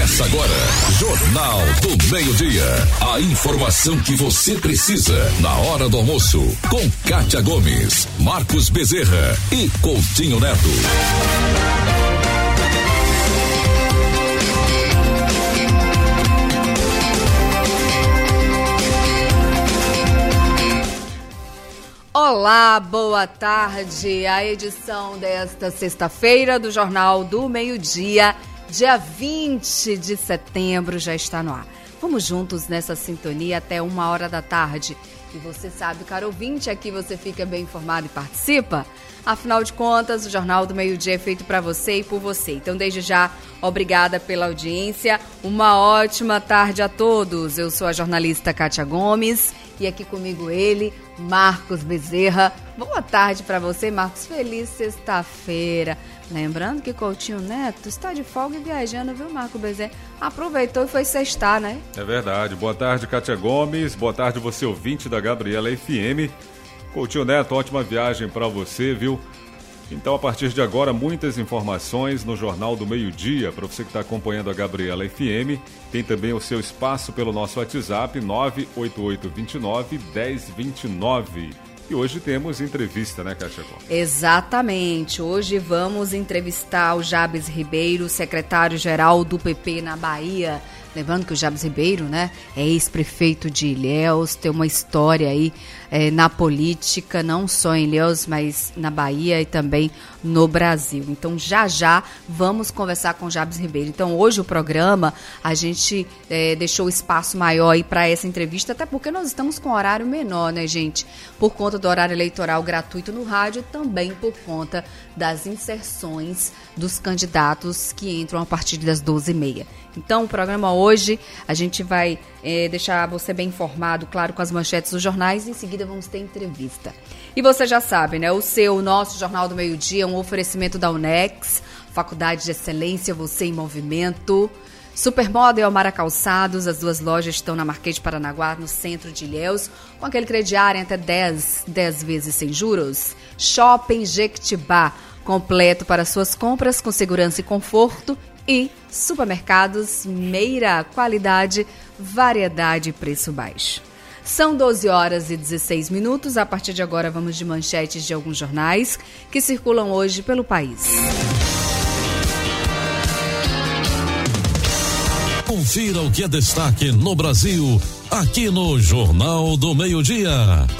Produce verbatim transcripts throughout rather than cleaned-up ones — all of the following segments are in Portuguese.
Começa agora, Jornal do Meio-Dia. A informação que você precisa na hora do almoço. Com Kátia Gomes, Marcos Bezerra e Coutinho Neto. Olá, boa tarde. A edição desta sexta-feira do Jornal do Meio-Dia, dia vinte de setembro, já está no ar. Vamos juntos nessa sintonia até uma hora da tarde. E você sabe, caro ouvinte, aqui você fica bem informado e participa. Afinal de contas, o Jornal do Meio-Dia é feito para você e por você. Então, desde já, obrigada pela audiência. Uma ótima tarde a todos. Eu sou a jornalista Kátia Gomes e aqui comigo ele, Marcos Bezerra. Boa tarde para você, Marcos. Feliz sexta-feira. Lembrando que Coutinho Neto está de folga e viajando, viu, Marcos Bezerra? Aproveitou e foi sextar, né? É verdade. Boa tarde, Kátia Gomes. Boa tarde, você ouvinte da Gabriela F M. Coutinho Neto, ótima viagem para você, viu? Então, a partir de agora, muitas informações no Jornal do Meio-Dia. Para você que está acompanhando a Gabriela F M, tem também o seu espaço pelo nosso WhatsApp, nove oito oito dois nove, um zero dois nove. E hoje temos entrevista, né, Kátia Gomes? Exatamente. Hoje vamos entrevistar o Jabes Ribeiro, secretário-geral do P P na Bahia. Lembrando que o Jabes Ribeiro, né, é ex-prefeito de Ilhéus, tem uma história aí é, na política, não só em Ilhéus, mas na Bahia e também no Brasil. Então, já já vamos conversar com o Jabes Ribeiro. Então, hoje o programa, a gente é, deixou espaço maior aí para essa entrevista, até porque nós estamos com horário menor, né, gente? Por conta do horário eleitoral gratuito no rádio e também por conta das inserções dos candidatos que entram a partir das doze e meia. Então, o programa hoje, a gente vai é, deixar você bem informado, claro, com as manchetes dos jornais, e em seguida vamos ter entrevista. E você já sabe, né? O seu, o nosso Jornal do Meio-Dia é um oferecimento da Unex, Faculdade de Excelência, você em movimento. Supermoda e Almara Calçados, as duas lojas estão na Marquês de Paranaguá, no centro de Ilhéus, com aquele crediário em até dez, dez vezes sem juros. Shopping Jequitibá, completo para suas compras com segurança e conforto. E supermercados Meira, qualidade, variedade e preço baixo. São doze horas e dezesseis minutos. A partir de agora vamos de manchetes de alguns jornais que circulam hoje pelo país. Confira o que é destaque no Brasil, aqui no Jornal do Meio-Dia.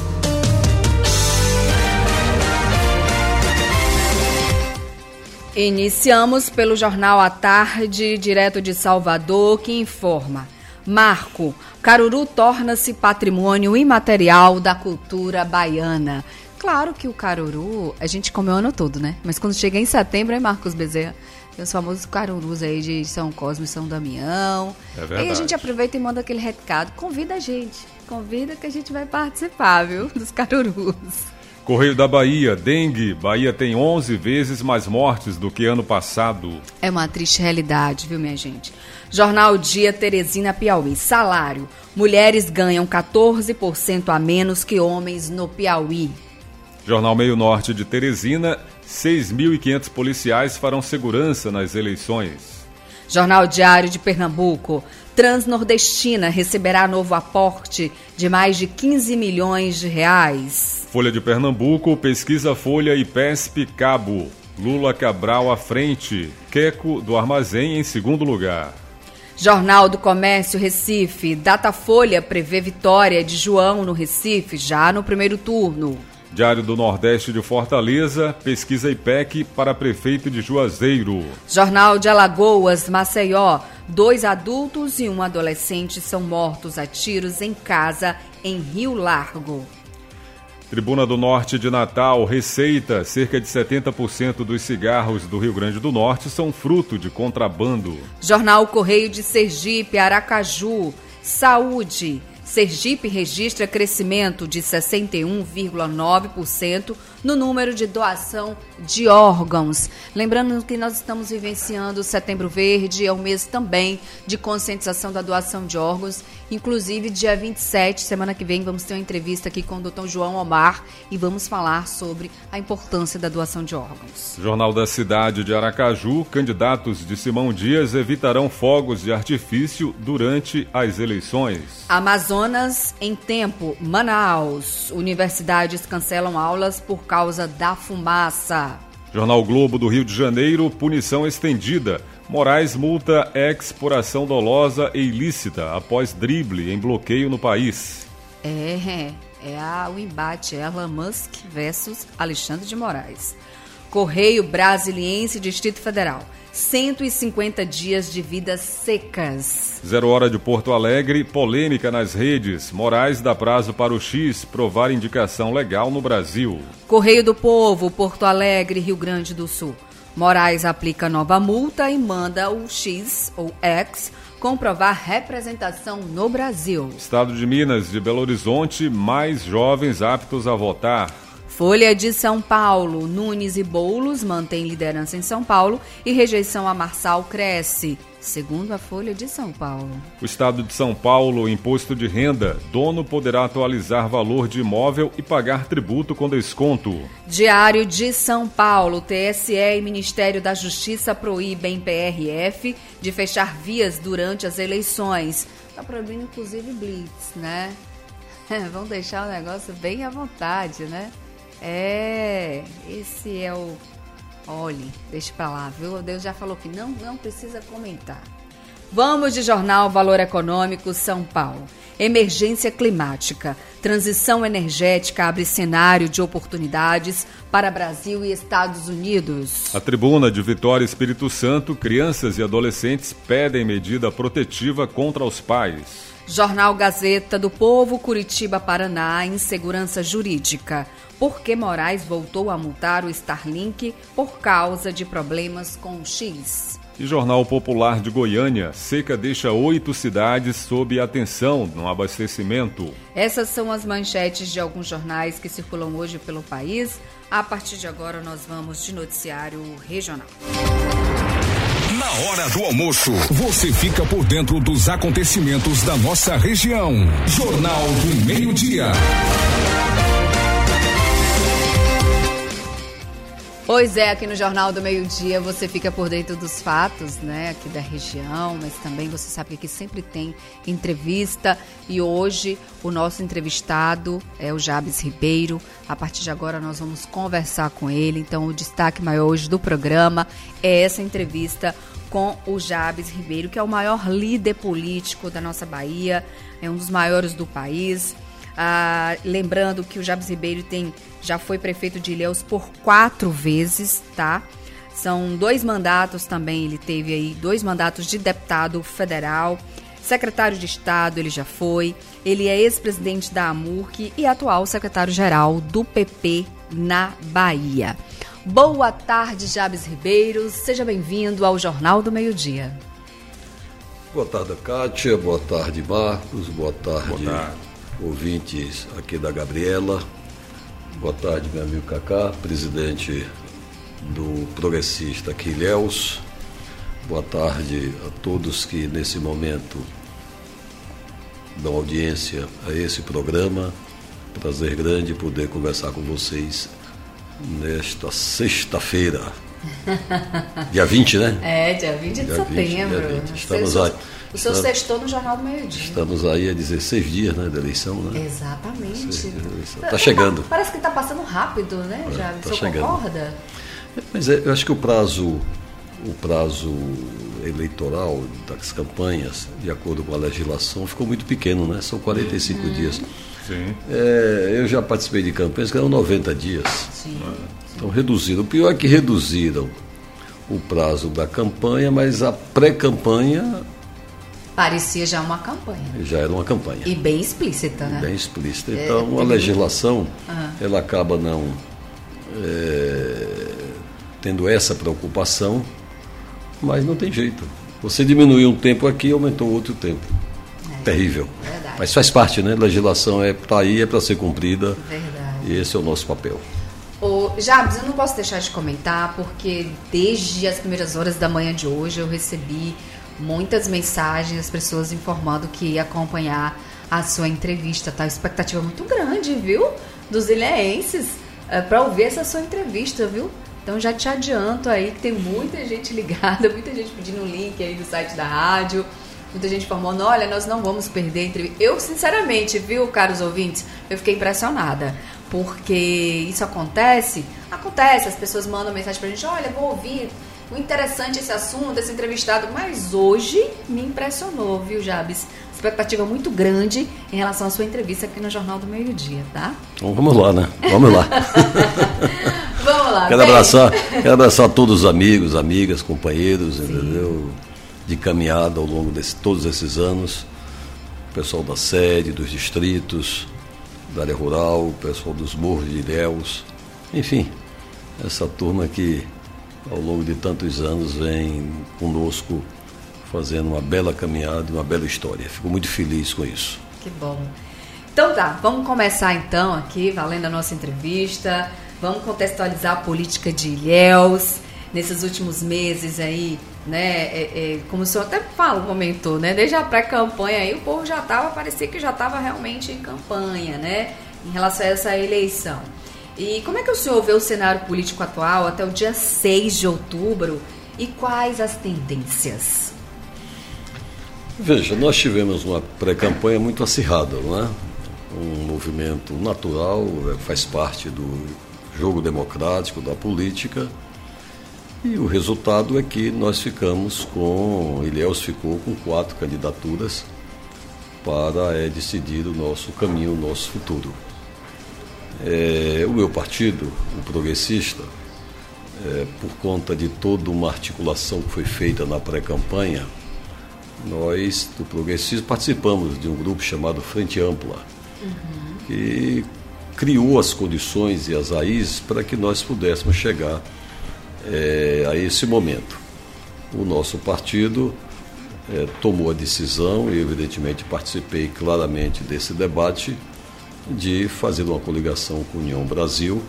Iniciamos pelo Jornal à Tarde, direto de Salvador, que informa: Marco, Caruru torna-se patrimônio imaterial da cultura baiana. Claro que o caruru a gente come o ano todo, né? Mas quando chega em setembro, é Marcos Bezerra. Tem os famosos carurus aí de São Cosme e São Damião. É verdade. Aí a gente aproveita e manda aquele recado. Convida a gente. Convida que a gente vai participar, viu? Dos carurus. Correio da Bahia, dengue. Bahia tem onze vezes mais mortes do que ano passado. É uma triste realidade, viu, minha gente? Jornal Dia, Teresina, Piauí. Salário. Mulheres ganham quatorze por cento a menos que homens no Piauí. Jornal Meio Norte de Teresina, seis mil e quinhentos policiais farão segurança nas eleições. Jornal Diário de Pernambuco. Transnordestina receberá novo aporte de mais de quinze milhões de reais. Folha de Pernambuco, pesquisa Folha e P E S P Cabo. Lula Cabral à frente, Queco do Armazém em segundo lugar. Jornal do Comércio Recife, Datafolha prevê vitória de João no Recife já no primeiro turno. Diário do Nordeste de Fortaleza, pesquisa I P E C para prefeito de Juazeiro. Jornal de Alagoas, Maceió, dois adultos e um adolescente são mortos a tiros em casa em Rio Largo. Tribuna do Norte de Natal, Receita, cerca de setenta por cento dos cigarros do Rio Grande do Norte são fruto de contrabando. Jornal Correio de Sergipe, Aracaju, Saúde. Sergipe registra crescimento de sessenta e um vírgula nove por cento no número de doação de órgãos. Lembrando que nós estamos vivenciando o Setembro Verde, é o mês também de conscientização da doação de órgãos. Inclusive, dia vinte e sete, semana que vem, vamos ter uma entrevista aqui com o doutor João Omar e vamos falar sobre a importância da doação de órgãos. Jornal da Cidade de Aracaju, candidatos de Simão Dias evitarão fogos de artifício durante as eleições. Amazonas em tempo, Manaus. Universidades cancelam aulas por causa da fumaça. Jornal Globo do Rio de Janeiro, punição estendida. Moraes multa ex por ação dolosa e ilícita após drible em bloqueio no país. É, é a, o embate, é Elon Musk versus Alexandre de Moraes. Correio Brasiliense, Distrito Federal. cento e cinquenta dias de vidas secas. Zero Hora de Porto Alegre, polêmica nas redes. Moraes dá prazo para o X provar indicação legal no Brasil. Correio do Povo, Porto Alegre, Rio Grande do Sul. Moraes aplica nova multa e manda o X, ou X, comprovar representação no Brasil. Estado de Minas, de Belo Horizonte, mais jovens aptos a votar. Folha de São Paulo, Nunes e Boulos mantêm liderança em São Paulo e rejeição a Marçal cresce, segundo a Folha de São Paulo. O Estado de São Paulo, imposto de renda, dono poderá atualizar valor de imóvel e pagar tributo com desconto. Diário de São Paulo, T S E e Ministério da Justiça proíbem P R F de fechar vias durante as eleições. Está proibindo inclusive blitz, né? Vamos deixar o negócio bem à vontade, né? É, esse é o... Olhe, deixa pra lá, viu? Deus já falou que não, não precisa comentar. Vamos de Jornal Valor Econômico, São Paulo. Emergência climática. Transição energética abre cenário de oportunidades para Brasil e Estados Unidos. A tribuna de Vitória Espírito Santo, crianças e adolescentes pedem medida protetiva contra os pais. Jornal Gazeta do Povo, Curitiba, Paraná, insegurança jurídica. Por que Moraes voltou a multar o Starlink por causa de problemas com o X? E Jornal Popular de Goiânia, seca deixa oito cidades sob atenção no abastecimento. Essas são as manchetes de alguns jornais que circulam hoje pelo país. A partir de agora nós vamos de noticiário regional. Na hora do almoço, você fica por dentro dos acontecimentos da nossa região. Jornal do Meio-Dia. Pois é, aqui no Jornal do Meio-Dia você fica por dentro dos fatos, né, aqui da região, mas também você sabe que aqui sempre tem entrevista e hoje o nosso entrevistado é o Jabes Ribeiro. A partir de agora nós vamos conversar com ele, então o destaque maior hoje do programa é essa entrevista com o Jabes Ribeiro, que é o maior líder político da nossa Bahia, é um dos maiores do país. Ah, lembrando que o Jabes Ribeiro tem, já foi prefeito de Ilhéus por quatro vezes, tá? São dois mandatos também, ele teve aí dois mandatos de deputado federal, secretário de Estado ele já foi, ele é ex-presidente da AMURC e atual secretário-geral do P P na Bahia. Boa tarde, Jabes Ribeiro, seja bem-vindo ao Jornal do Meio-Dia. Boa tarde, Kátia, boa tarde, Marcos, boa tarde, boa tarde. Ouvintes aqui da Gabriela, boa tarde, meu amigo Cacá, presidente do Progressista aqui Ilhéus, boa tarde a todos que nesse momento dão audiência a esse programa, prazer grande poder conversar com vocês nesta sexta-feira, dia vinte, né? É, dia vinte de dia setembro. vinte, dia vinte. Estamos aí. O senhor sextou no Jornal do Meio-Dia. Estamos aí a dezesseis dias, né, da eleição, né? Exatamente. Está chegando. Parece que está passando rápido, né, é, já. Tá o senhor chegando. concorda? Mas é, eu acho que o prazo, o prazo eleitoral das campanhas, de acordo com a legislação, ficou muito pequeno, né? São quarenta e cinco hum. dias. Sim. É, eu já participei de campanhas que eram noventa dias. Sim. Então reduziram. O pior é que reduziram o prazo da campanha, mas a pré-campanha... Parecia já uma campanha. Já era uma campanha. E bem explícita, né? Bem explícita. Então, é, a legislação, uhum. ela acaba não é, tendo essa preocupação, mas não tem jeito. Você diminuiu um tempo aqui, aumentou outro tempo. É, terrível. Verdade. Mas faz parte, né? A legislação é para aí, é para ser cumprida. Verdade. E esse é o nosso papel. Ô, Jabs, eu não posso deixar de comentar, porque desde as primeiras horas da manhã de hoje eu recebi muitas mensagens, as pessoas informando que ia acompanhar a sua entrevista, tá? Expectativa muito grande, viu? Dos ilhéenses, é, para ouvir essa sua entrevista, viu? Então já te adianto aí que tem muita gente ligada, muita gente pedindo um link aí do site da rádio, muita gente informando, olha, nós não vamos perder a entrevista. Eu, sinceramente, viu, caros ouvintes, eu fiquei impressionada, porque isso acontece, acontece, as pessoas mandam mensagem pra gente, olha, vou ouvir, o interessante esse assunto, esse entrevistado, mas hoje me impressionou, viu, Jabes? Expectativa muito grande em relação à sua entrevista aqui no Jornal do Meio-Dia, tá? Então, vamos lá, né? Vamos lá. Vamos lá. Quero abraçar, quero abraçar todos os amigos, amigas, companheiros, sim, entendeu? De caminhada ao longo de todos esses anos. O pessoal da sede, dos distritos, da área rural, o pessoal dos morros de Ilhéus. Enfim, essa turma que ao longo de tantos anos vem conosco fazendo uma bela caminhada e uma bela história. Fico muito feliz com isso. Que bom. Então tá, vamos começar então aqui, valendo a nossa entrevista. Vamos contextualizar a política de Ilhéus. Nesses últimos meses aí, né, é, é, como o senhor até falou, comentou, né, desde a pré-campanha aí, o povo já estava, parecia que já estava realmente em campanha, né, em relação a essa eleição. E como é que o senhor vê o cenário político atual até o dia seis de outubro e quais as tendências? Veja, nós tivemos uma pré-campanha muito acirrada, não é? Um movimento natural, faz parte do jogo democrático, da política, e o resultado é que nós ficamos com, Ilhéus ficou com quatro candidaturas para é, decidir o nosso caminho, o nosso futuro. É, o meu partido, o Progressista, é, por conta de toda uma articulação que foi feita na pré-campanha, nós, do Progressismo, participamos de um grupo chamado Frente Ampla, uhum, que criou as condições e as raízes para que nós pudéssemos chegar é, a esse momento. O nosso partido é, tomou a decisão, e evidentemente participei claramente desse debate, de fazer uma coligação com a União Brasil,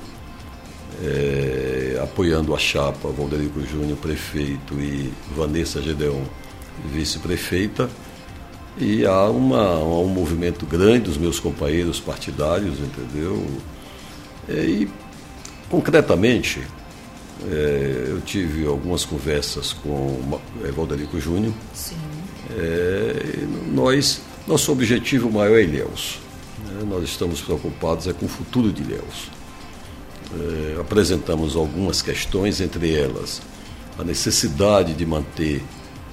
é, apoiando a chapa Valderico Júnior, prefeito, e Vanessa Gedeon, vice-prefeita, e há uma, um movimento grande dos meus companheiros partidários, entendeu? E, concretamente, é, eu tive algumas conversas com é, Valderico Júnior. Sim. É, nós, nosso objetivo maior é Ilhéus. É, nós estamos preocupados é com o futuro de Ilhéus. É, apresentamos algumas questões, entre elas a necessidade de manter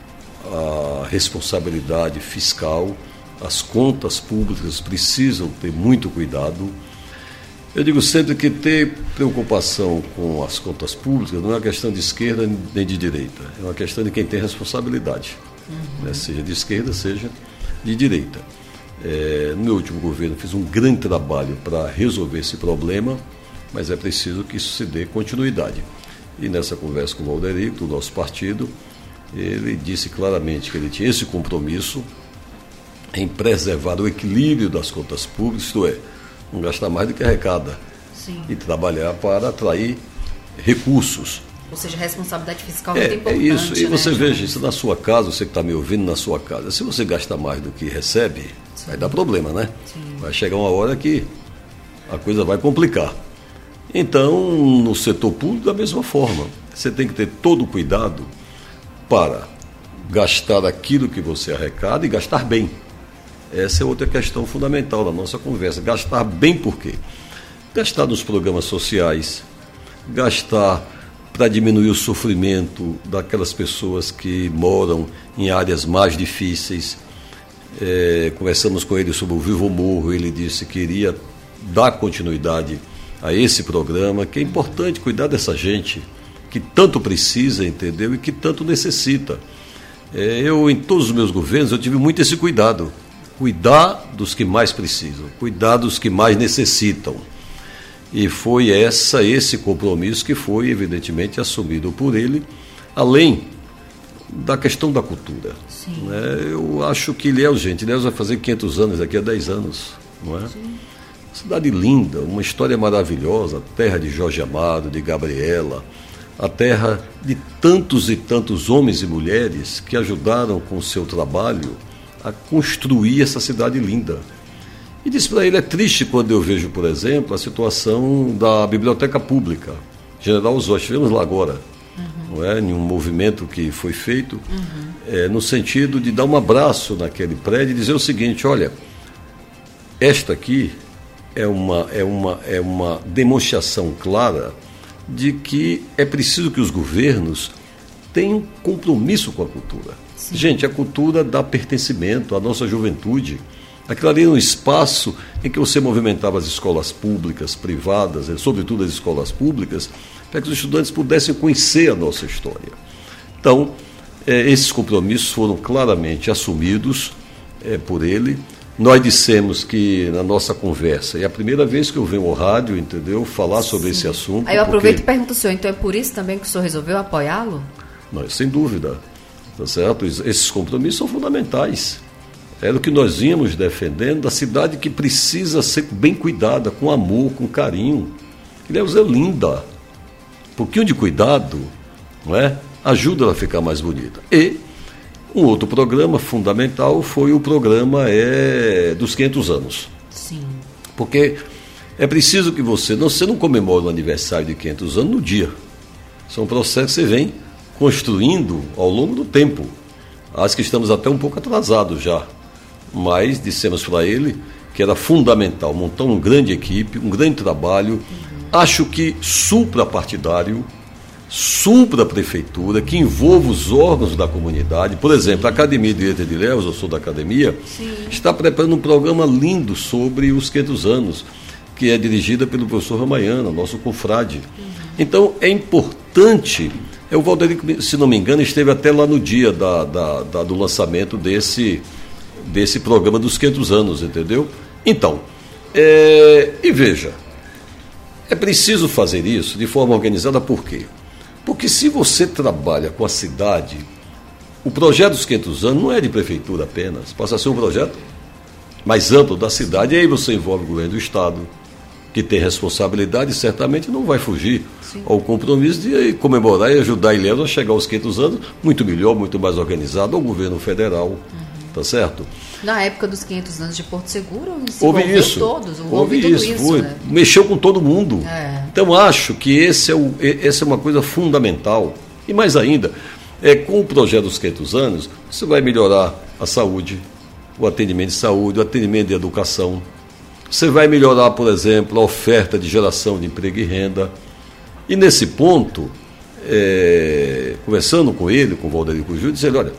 a responsabilidade fiscal, as contas públicas precisam ter muito cuidado. Eu digo sempre que ter preocupação com as contas públicas não é uma questão de esquerda nem de direita, é uma questão de quem tem responsabilidade, uhum, né? Seja de esquerda, seja de direita. É, no meu último governo fiz um grande trabalho para resolver esse problema, mas é preciso que isso se dê continuidade. E nessa conversa com o Valderico, do nosso partido, ele disse claramente que ele tinha esse compromisso em preservar o equilíbrio das contas públicas, isto é, não gastar mais do que arrecada. Sim. E trabalhar para atrair recursos. Ou seja, a responsabilidade fiscal é, é muito importante. É isso, e você né, veja isso na sua casa, você que está me ouvindo na sua casa, se você gastar mais do que recebe, sim, vai dar problema, né? Sim. Vai chegar uma hora que a coisa vai complicar. Então, no setor público, da mesma forma, você tem que ter todo o cuidado para gastar aquilo que você arrecada e gastar bem. Essa é outra questão fundamental da nossa conversa. Gastar bem por quê? Gastar nos programas sociais, gastar para diminuir o sofrimento daquelas pessoas que moram em áreas mais difíceis. É, conversamos com ele sobre o Vivo Morro, ele disse que iria dar continuidade a esse programa, que é importante cuidar dessa gente que tanto precisa, entendeu? E que tanto necessita. É, eu, em todos os meus governos, eu tive muito esse cuidado. Cuidar dos que mais precisam, cuidar dos que mais necessitam. E foi essa, esse compromisso que foi, evidentemente, assumido por ele, além da questão da cultura. Né? Eu acho que Ilhéus, gente, Ilhéus vai fazer quinhentos anos daqui a dez anos, não é? Sim. cidade linda, uma história maravilhosa, a terra de Jorge Amado, de Gabriela, a terra de tantos e tantos homens e mulheres que ajudaram com o seu trabalho a construir essa cidade linda. E disse para ele, é triste quando eu vejo, por exemplo, a situação da biblioteca pública, General Osório, estivemos lá agora, uhum. não é? Em um movimento que foi feito, uhum. é, no sentido de dar um abraço naquele prédio e dizer o seguinte, olha, esta aqui é uma, é uma, é uma demonstração clara de que é preciso que os governos tenham compromisso com a cultura. Sim. Gente, a cultura dá pertencimento à nossa juventude. Aquilo ali era um espaço em que você movimentava as escolas públicas, privadas, sobretudo as escolas públicas, para que os estudantes pudessem conhecer a nossa história. Então, eh, esses compromissos foram claramente assumidos eh, por ele. Nós dissemos que na nossa conversa, é a primeira vez que eu venho ao rádio, entendeu, falar sobre Sim. esse assunto. Aí eu aproveito porque... e pergunto ao senhor, então é por isso também que o senhor resolveu apoiá-lo? Não, sem dúvida, tá certo? Esses compromissos são fundamentais. Era o que nós vínhamos defendendo, da cidade que precisa ser bem cuidada, com amor, com carinho. Ilhéus é linda. Um pouquinho de cuidado, não é? Ajuda ela a ficar mais bonita. E um outro programa fundamental foi o programa é, dos quinhentos anos. Sim. Porque é preciso que você não, você não comemore o aniversário de quinhentos anos no dia. São processos que você vem construindo ao longo do tempo. Acho que estamos até um pouco atrasados já. Mas dissemos para ele que era fundamental montar uma grande equipe, um grande trabalho, uhum. acho que suprapartidário, supra-prefeitura, que envolva os órgãos da comunidade. Por exemplo, a Academia de Direito de Ilhéus, eu sou da academia, Sim. está preparando um programa lindo sobre os quinhentos anos, que é dirigida pelo professor Ramayana, nosso confrade. Uhum. Então, é importante, é, o Valderico, se não me engano, esteve até lá no dia da, da, da, do lançamento desse... desse programa dos quinhentos anos, entendeu? Então, é, e veja, é preciso fazer isso de forma organizada, por quê? Porque se você trabalha com a cidade, o projeto dos quinhentos anos não é de prefeitura apenas, passa a ser um projeto mais amplo da cidade, e aí você envolve o governo do Estado, que tem responsabilidade e certamente não vai fugir Sim. ao compromisso de comemorar e ajudar a Ilhéus a chegar aos quinhentos anos muito melhor, muito mais organizado, ao governo federal. Uhum. Tá certo? Na época dos quinhentos anos de Porto Seguro, se houve isso, todos, houve, houve tudo isso, isso foi, né? mexeu com todo mundo. É. Então acho que esse é o, essa é uma coisa fundamental. E mais ainda, é, com o projeto dos quinhentos anos, você vai melhorar a saúde, o atendimento de saúde, o atendimento de educação. Você vai melhorar, por exemplo, a oferta de geração de emprego e renda. E nesse ponto, é, conversando com ele, com o Valderico Júnior, disse ele, olha,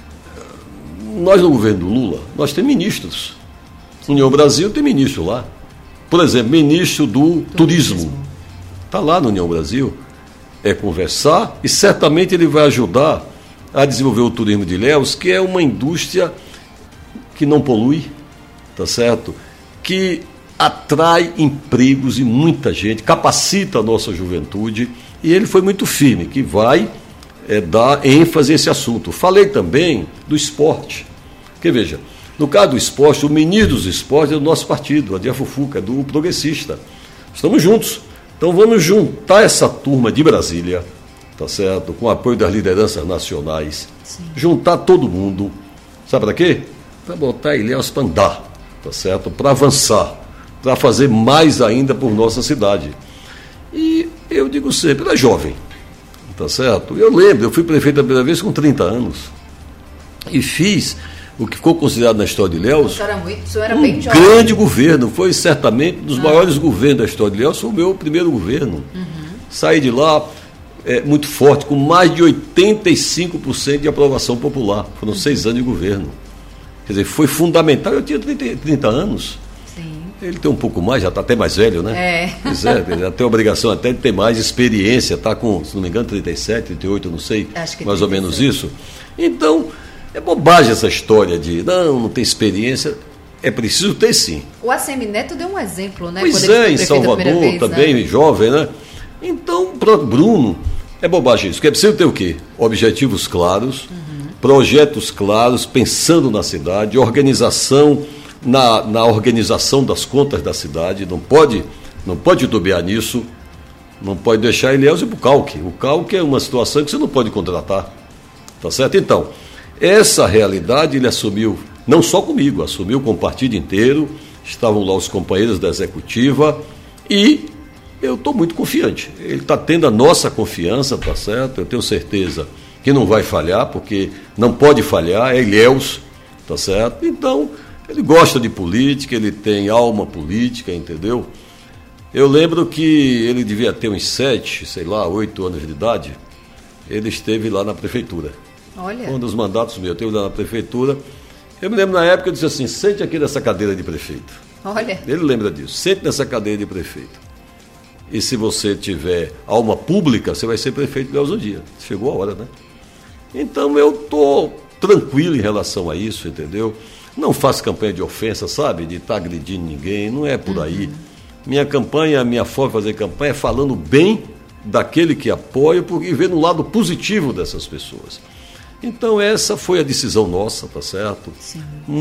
nós no governo do Lula, nós temos ministros. União Brasil tem ministro lá. Por exemplo, ministro do Turismo. Está lá no União Brasil. É conversar e certamente ele vai ajudar a desenvolver o turismo de Ilhéus, que é uma indústria que não polui, tá certo? Que atrai empregos e muita gente, capacita a nossa juventude, e ele foi muito firme, que vai é, dar ênfase a esse assunto. Falei também do esporte, porque veja, no caso do esporte, o ministro dos esportes é do nosso partido, a Dia Fufuca, é do Progressista. Estamos juntos. Então vamos juntar essa turma de Brasília, tá certo? Com o apoio das lideranças nacionais, Sim. juntar todo mundo, sabe para quê? Para botar Ilhéus para andar, tá certo? Para avançar, para fazer mais ainda por nossa cidade. E eu digo sempre, ele é jovem, tá certo? Eu lembro, eu fui prefeito a primeira vez com trinta anos e fiz o que ficou considerado na história de Ilhéus um um grande governo. Foi certamente um dos ah. maiores governos da história de Ilhéus, foi o meu primeiro governo. Uhum. Saí de lá é, muito forte, com mais de oitenta e cinco por cento de aprovação popular. Foram uhum. seis anos de governo. Quer dizer, foi fundamental. Eu tinha trinta, trinta anos. Sim. Ele tem um pouco mais, já está até mais velho, né? É. Pois é, ele já tem a obrigação até de ter mais experiência, está com, se não me engano, trinta e sete, trinta e oito, eu não sei, Acho que mais ou menos ser. isso. Então, é bobagem essa história de, não, não tem experiência. É preciso ter, sim. O Assemineto deu um exemplo, né? Pois é, em Salvador vez, também, né? Jovem, né? Então, para Bruno, é bobagem isso. Porque é preciso ter o quê? Objetivos claros, uhum. projetos claros, pensando na cidade, organização na, na organização das contas da cidade, não pode, não pode titubear nisso, não pode deixar Ilhéus ir para o calque. O calque é uma situação que você não pode contratar, tá certo? Então, essa realidade ele assumiu, não só comigo, assumiu com o partido inteiro, estavam lá os companheiros da executiva e eu estou muito confiante. Ele está tendo a nossa confiança, tá certo? Eu tenho certeza que não vai falhar, porque não pode falhar, é Ilhéus, tá certo? Então, ele gosta de política, ele tem alma política, entendeu? Eu lembro que ele devia ter uns sete, sei lá, oito anos de idade, ele esteve lá na prefeitura. Olha. Um dos mandatos meus, eu esteve lá na prefeitura. Eu me lembro na época, eu disse assim, sente aqui nessa cadeira de prefeito. Olha. Ele lembra disso, sente nessa cadeira de prefeito. E se você tiver alma pública, você vai ser prefeito de Ilhéus um dia. Chegou a hora, né? Então eu estou tranquilo em relação a isso, entendeu? Não faço campanha de ofensa, sabe? De estar tá agredindo ninguém, não é por aí. Uhum. Minha campanha, minha forma de fazer campanha é falando bem daquele que apoia e vendo o lado positivo dessas pessoas. Então essa foi a decisão nossa, tá certo? Sim.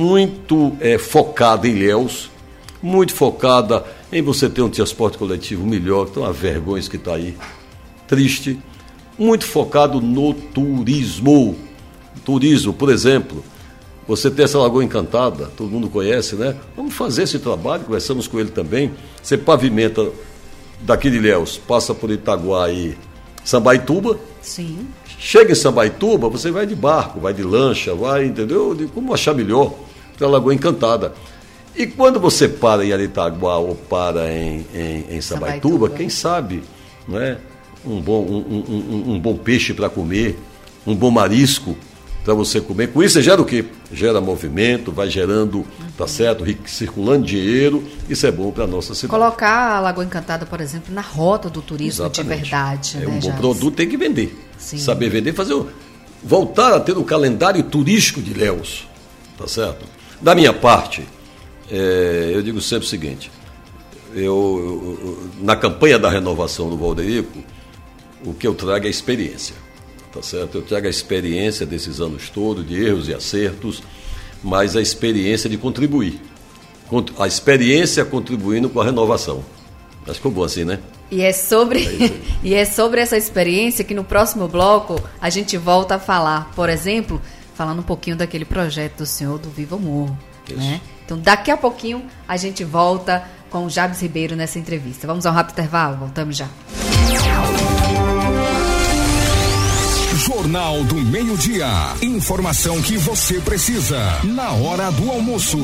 Muito é, focada em Ilhéus, muito focada em você ter um transporte coletivo melhor, então a vergonha que está aí, triste. Muito focado no turismo. Turismo, por exemplo, você tem essa Lagoa Encantada, todo mundo conhece, né? Vamos fazer esse trabalho, conversamos com ele também. Você pavimenta daqui de Ilhéus, passa por Itaguá e Sambaituba. Sim. Chega em Sambaituba, você vai de barco, vai de lancha, vai, entendeu? De como achar melhor para a Lagoa Encantada. E quando você para em Aritaguá ou para em, em, em Sambaituba, Sambaituba, quem sabe, não é? um, bom, um, um, um bom peixe para comer, um bom marisco para você comer. Com isso você gera o quê? Gera movimento, vai gerando, uhum. tá certo? circulando dinheiro, isso é bom para a nossa cidade. Colocar a Lagoa Encantada, por exemplo, na rota do turismo. Exatamente. De verdade. É né, um bom Jabes? Produto, tem que vender. Sim. Saber vender, fazer o, voltar a ter o calendário turístico de Ilhéus, tá certo? Da minha parte, é, eu digo sempre o seguinte, eu, eu, na campanha da renovação do Valderico, o que eu trago é experiência, tá certo? Eu trago a experiência desses anos todos, de erros e acertos, mas a experiência de contribuir. A experiência contribuindo com a renovação. Acho que ficou bom assim, né? E é sobre, é e é sobre essa experiência que no próximo bloco a gente volta a falar. Por exemplo, falando um pouquinho daquele projeto do senhor do Viva o Morro. Né? Então, daqui a pouquinho a gente volta com o Jabes Ribeiro nessa entrevista. Vamos a um rápido intervalo, voltamos já. Jornal do Meio-Dia. Informação que você precisa na hora do almoço.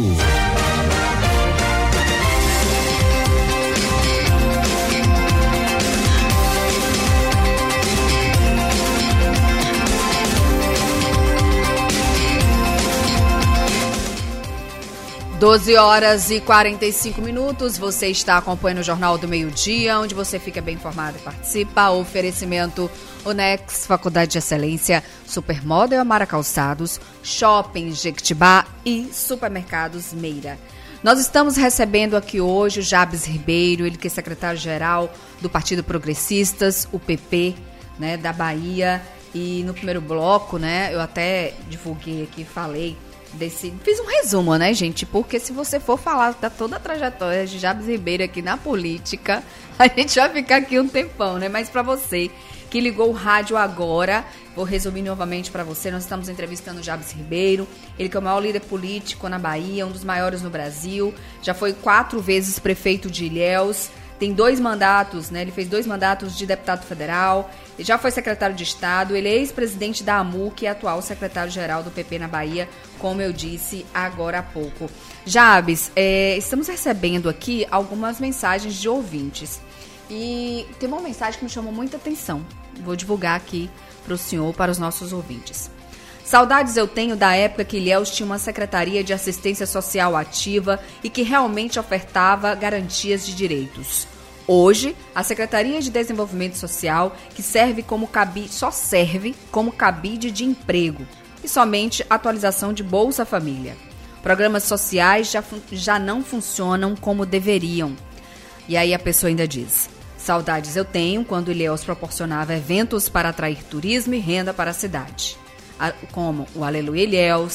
doze horas e quarenta e cinco minutos, você está acompanhando o Jornal do Meio-Dia, onde você fica bem informado e participa. Oferecimento Unex, Faculdade de Excelência, Supermodel Amara Calçados, Shopping Jequitibá e Supermercados Meira. Nós estamos recebendo aqui hoje o Jabes Ribeiro, ele que é secretário-geral do Partido Progressistas, o P P, né, da Bahia. E no primeiro bloco, né, eu até divulguei aqui, falei Desse, fiz um resumo, né, gente? Porque se você for falar da toda a trajetória de Jabes Ribeiro aqui na política, a gente vai ficar aqui um tempão, né? Mas para você que ligou o rádio agora, vou resumir novamente para você. Nós estamos entrevistando o Jabes Ribeiro, ele que é o maior líder político na Bahia, um dos maiores no Brasil, já foi quatro vezes prefeito de Ilhéus, tem dois mandatos, né? Ele fez dois mandatos de deputado federal, ele já foi secretário de Estado, ele é ex-presidente da AMUC e atual secretário-geral do P P na Bahia, como eu disse agora há pouco. Jabes, é, estamos recebendo aqui algumas mensagens de ouvintes. E tem uma mensagem que me chamou muita atenção. Vou divulgar aqui para o senhor, para os nossos ouvintes. Saudades eu tenho da época que Ilhéus tinha uma secretaria de assistência social ativa e que realmente ofertava garantias de direitos. Hoje, a Secretaria de Desenvolvimento Social, que serve como cabide, só serve como cabide de emprego e somente atualização de Bolsa Família. Programas sociais já, já não funcionam como deveriam. E aí a pessoa ainda diz: saudades eu tenho quando Ilhéus proporcionava eventos para atrair turismo e renda para a cidade, como o Aleluia Ilhéus,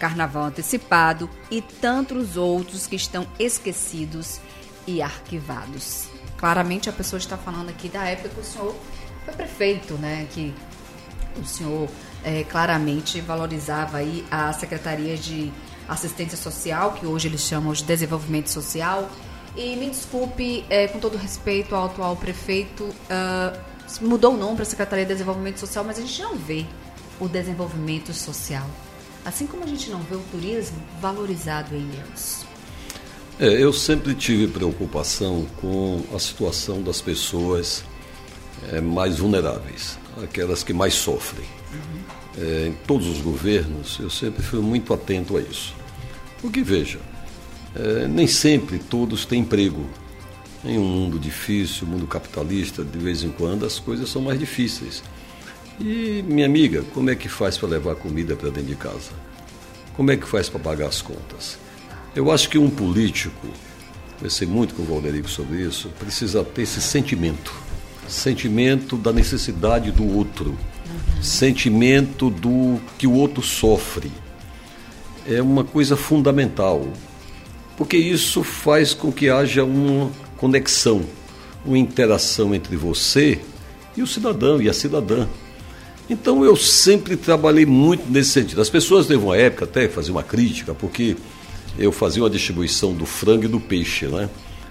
carnaval antecipado e tantos outros que estão esquecidos e arquivados. Claramente a pessoa está falando aqui da época que o senhor foi prefeito, né? Que o senhor é, claramente valorizava aí a Secretaria de Assistência Social, que hoje eles chamam de Desenvolvimento Social. E me desculpe, é, com todo respeito ao atual prefeito, uh, mudou o nome para a Secretaria de Desenvolvimento Social, mas a gente não vê o desenvolvimento social. Assim como a gente não vê o turismo valorizado em Ilhéus. É, eu sempre tive preocupação com a situação das pessoas é, mais vulneráveis, aquelas que mais sofrem. Uhum. É, em todos os governos, eu sempre fui muito atento a isso. Porque, veja, é, nem sempre todos têm emprego. Em um mundo difícil, mundo capitalista, de vez em quando as coisas são mais difíceis. E, minha amiga, como é que faz para levar comida para dentro de casa? Como é que faz para pagar as contas? Eu acho que um político, conversei muito com o Valderico sobre isso, precisa ter esse sentimento. Sentimento da necessidade do outro. Uhum. Sentimento do que o outro sofre. É uma coisa fundamental. Porque isso faz com que haja uma conexão, uma interação entre você e o cidadão e a cidadã. Então eu sempre trabalhei muito nesse sentido. As pessoas teve uma época até fazer uma crítica, porque eu fazia uma distribuição do frango e do peixe, né?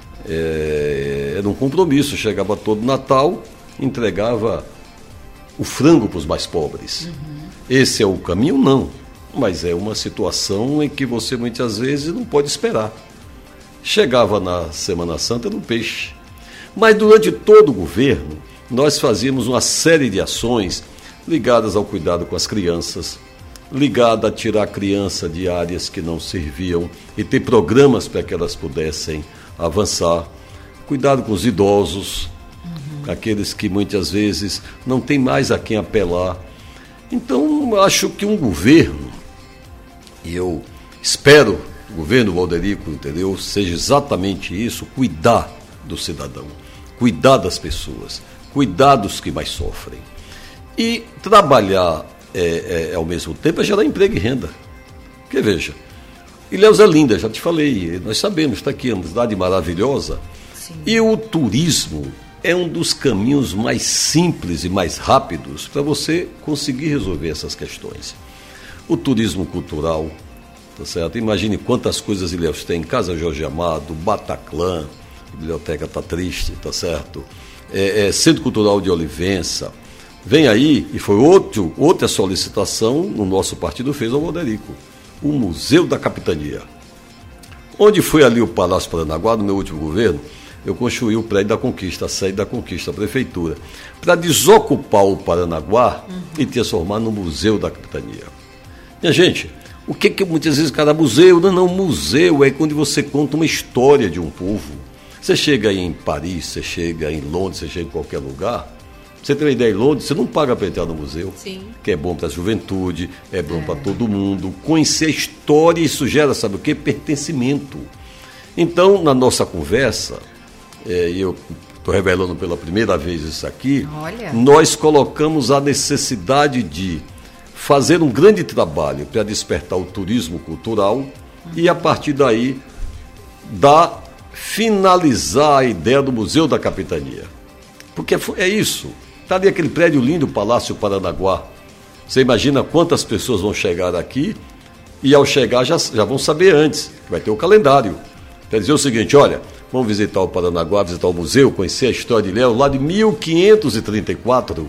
É, era um compromisso, chegava todo Natal, entregava o frango para os mais pobres. Uhum. Esse é o caminho? Não. Mas é uma situação em que você muitas vezes não pode esperar. Chegava na Semana Santa no peixe. Mas durante todo o governo, nós fazíamos uma série de ações ligadas ao cuidado com as crianças, ligada a tirar a criança de áreas que não serviam e ter programas para que elas pudessem avançar, cuidado com os idosos, uhum. aqueles que muitas vezes não tem mais a quem apelar. Então, acho que um governo, e eu espero que o governo Valderico, entendeu, seja exatamente isso, cuidar do cidadão, cuidar das pessoas, cuidar dos que mais sofrem. E trabalhar é, é, ao mesmo tempo é gerar emprego e renda. Porque veja, Ilhéus é linda, já te falei, nós sabemos, está aqui, é uma cidade maravilhosa. Sim. E o turismo é um dos caminhos mais simples e mais rápidos para você conseguir resolver essas questões. O turismo cultural, tá certo? Imagine quantas coisas Ilhéus tem, Casa Jorge Amado, Bataclan, a biblioteca está triste, tá certo? É, é, Centro Cultural de Olivença. Vem aí, e foi outro, outra solicitação no nosso partido fez ao Valderico, o Museu da Capitania. Onde foi ali o Palácio Paranaguá, no meu último governo, eu construí o prédio da Conquista, a sede da Conquista, a prefeitura, para desocupar o Paranaguá uhum. e transformar no Museu da Capitania. Minha gente, o que que muitas vezes cada museu, não, não, museu é quando você conta uma história de um povo. Você chega aí em Paris, você chega em Londres, você chega em qualquer lugar. Você tem uma ideia, em Londres, você não paga para entrar no museu. Sim. Que é bom para a juventude, é bom é. para todo mundo. Conhecer a história, isso gera, sabe o quê? Pertencimento. Então, na nossa conversa, é, eu estou revelando pela primeira vez isso aqui, Olha. nós colocamos a necessidade de fazer um grande trabalho para despertar o turismo cultural uhum. e, a partir daí, dar, finalizar a ideia do Museu da Capitania. Porque é isso. Está ali aquele prédio lindo, o Palácio Paranaguá. Você imagina quantas pessoas vão chegar aqui e, ao chegar, já, já vão saber antes, que vai ter o calendário. Quer dizer o seguinte, olha, vamos visitar o Paranaguá, visitar o museu, conhecer a história de Ilhéus, lá de mil quinhentos e trinta e quatro.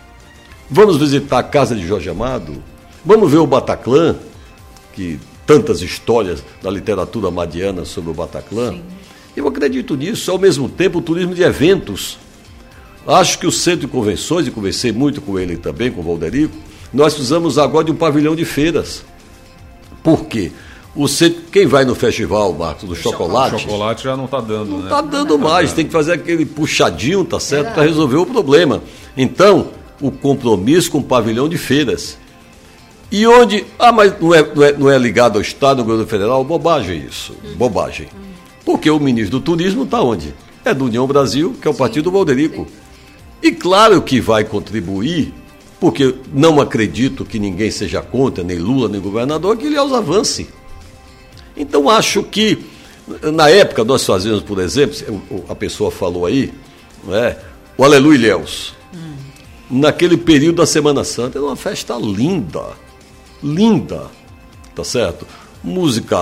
Vamos visitar a casa de Jorge Amado. Vamos ver o Bataclan, que tantas histórias da literatura amadiana sobre o Bataclan. Sim. Eu acredito nisso. Ao mesmo tempo, o turismo de eventos. Acho que o Centro de Convenções, e conversei muito com ele também, com o Valderico, nós precisamos agora de um pavilhão de feiras. Por quê? O centro, quem vai no festival, Marcos, do chocolate... O chocolate já não está dando, não né? Não está dando mais, tem que fazer aquele puxadinho, tá certo, para resolver o problema. Então, o compromisso com o pavilhão de feiras. E onde... Ah, mas não é, não é, não é ligado ao Estado, ao governo federal? Bobagem isso, hum. bobagem. Hum. Porque o ministro do Turismo está onde? É do União Brasil, que é o sim, partido do Valderico. Sim. E claro que vai contribuir porque não acredito que ninguém seja contra, nem Lula, nem governador, que Ilhéus avance. Então, acho que, na época, nós fazíamos, por exemplo, a pessoa falou aí, não é? O Aleluia Ilhéus. Hum. Naquele período da Semana Santa, era uma festa linda, linda, tá certo? Música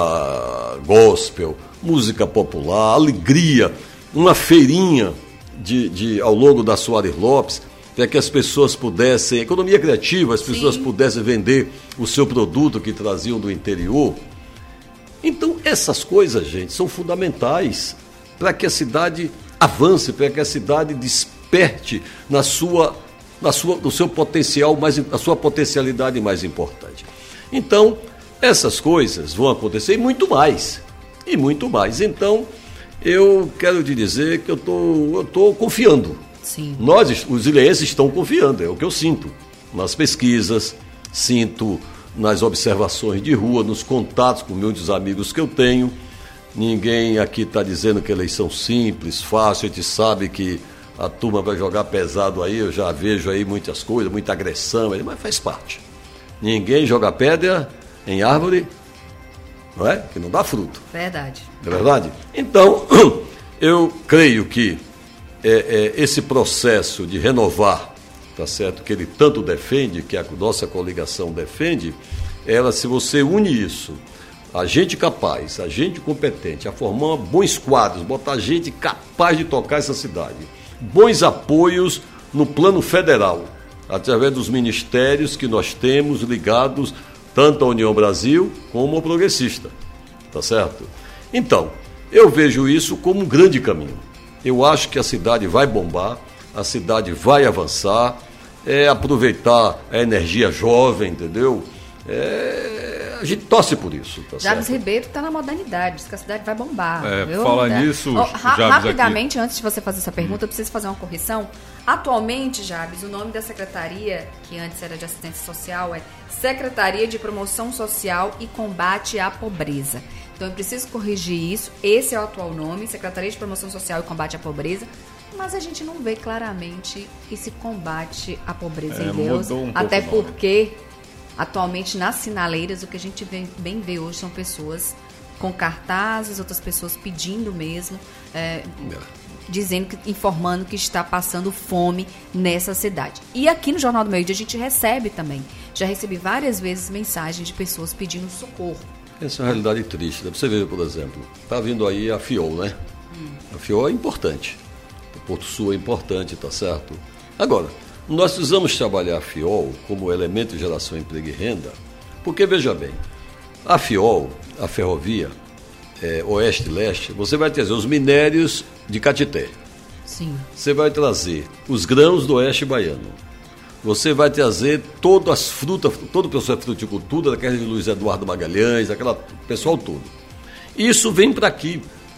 gospel, música popular, alegria, uma feirinha de, de, ao longo da Soares Lopes, para que as pessoas pudessem, economia criativa, as pessoas Sim. pudessem vender o seu produto que traziam do interior. Então, essas coisas, gente, são fundamentais para que a cidade avance, para que a cidade desperte na sua, na sua, no seu potencial, mais, a sua potencialidade mais importante. Então, essas coisas vão acontecer e muito mais, e muito mais. Então, eu quero te dizer que eu tô, eu tô confiando. Sim. Nós, os ilhéenses, estão confiando, é o que eu sinto. Nas pesquisas, sinto nas observações de rua, nos contatos com muitos amigos que eu tenho. Ninguém aqui está dizendo que eleição simples, fácil, a gente sabe que a turma vai jogar pesado aí, eu já vejo aí muitas coisas, muita agressão, mas faz parte. Ninguém joga pedra em árvore, não é? Que não dá fruto. Verdade. É verdade? Então, eu creio que é, é, esse processo de renovar, tá certo, que ele tanto defende, que a nossa coligação defende, ela, se você une isso, a gente capaz, a gente competente, a formar bons quadros, botar gente capaz de tocar essa cidade, bons apoios no plano federal, através dos ministérios que nós temos ligados tanto à União Brasil como ao Progressista, tá certo? Então, eu vejo isso como um grande caminho. Eu acho que a cidade vai bombar, a cidade vai avançar, é aproveitar a energia jovem, entendeu? É, a gente torce por isso, tá Jabes certo? Ribeiro está na modernidade, diz que a cidade vai bombar. É, viu? fala Tá. nisso, Oh, ra- Jabes, rapidamente, aqui. antes de você fazer essa pergunta, eu preciso fazer uma correção. Atualmente, Jabes, o nome da secretaria, que antes era de assistência social, é Secretaria de Promoção Social e Combate à Pobreza. Então eu preciso corrigir isso. Esse é o atual nome, Secretaria de Promoção Social e Combate à Pobreza. Mas a gente não vê claramente esse combate à pobreza É, em Ilhéus, mudou um até pouco o nome. porque atualmente nas sinaleiras o que a gente vem, bem vê hoje são pessoas com cartazes, outras pessoas pedindo mesmo, é, dizendo, que, informando que está passando fome nessa cidade. E aqui no Jornal do Meio Dia a gente recebe também, já recebi várias vezes mensagens de pessoas pedindo socorro. Essa é uma realidade triste, né? Você vê, por exemplo, está vindo aí a FIOL, né? Hum. A FIOL é importante. O Porto Sul é importante, tá certo? Agora, nós precisamos trabalhar a FIOL como elemento de geração de emprego e renda, porque, veja bem, a FIOL, a ferrovia, é, oeste e leste, você vai trazer os minérios de Caetité. Sim. Você vai trazer os grãos do oeste baiano. Você vai trazer todas as frutas, todo o pessoal de fruticultura, daquela de Luiz Eduardo Magalhães, aquela pessoal todo. Isso vem para aqui.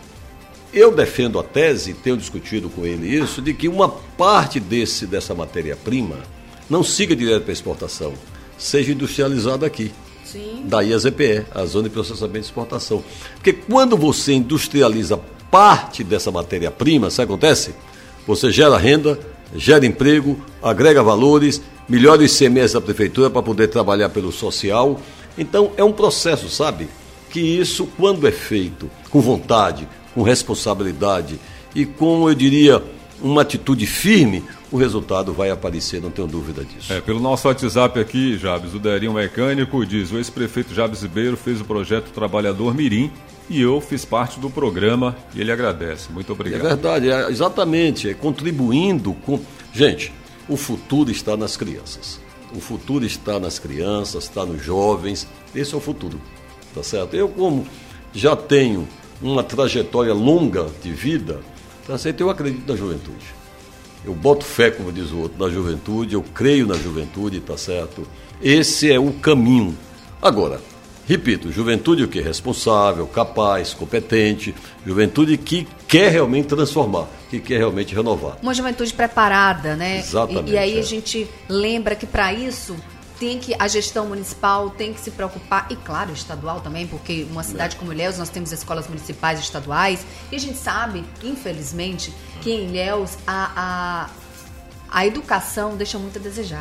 Eu defendo a tese, tenho discutido com ele isso, de que uma parte desse, dessa matéria-prima não siga direto para exportação, seja industrializada aqui. Sim. Daí a Z P E, a Zona de Processamento e Exportação. Porque quando você industrializa parte dessa matéria-prima, sabe o que acontece? Você gera renda, gera emprego, agrega valores, melhora o I C M S da prefeitura para poder trabalhar pelo social. Então é um processo, sabe? Que isso, quando é feito com vontade, com responsabilidade e com, eu diria, uma atitude firme, o resultado vai aparecer, não tenho dúvida disso. É, pelo nosso WhatsApp aqui, Jabes, o Derinho Mecânico diz: o ex-prefeito Jabes Ribeiro fez o projeto Trabalhador Mirim e eu fiz parte do programa e ele agradece. Muito obrigado. É verdade, é, exatamente, é contribuindo com... Gente, o futuro está nas crianças. O futuro está nas crianças, está nos jovens, esse é o futuro, tá certo? Eu, como já tenho uma trajetória longa de vida, tá certo? Eu acredito na juventude. Eu boto fé, como diz o outro, na juventude, eu creio na juventude, tá certo? Esse é o caminho. Agora, repito, juventude o quê? Responsável, capaz, competente, juventude que quer realmente transformar, que quer realmente renovar. Uma juventude preparada, né? Exatamente. E, e aí é. a gente lembra que para isso tem que a gestão municipal tem que se preocupar, e claro, estadual também, porque uma cidade é. como Ilhéus nós temos escolas municipais e estaduais, e a gente sabe, infelizmente, que em Ilhéus a, a, a educação deixa muito a desejar.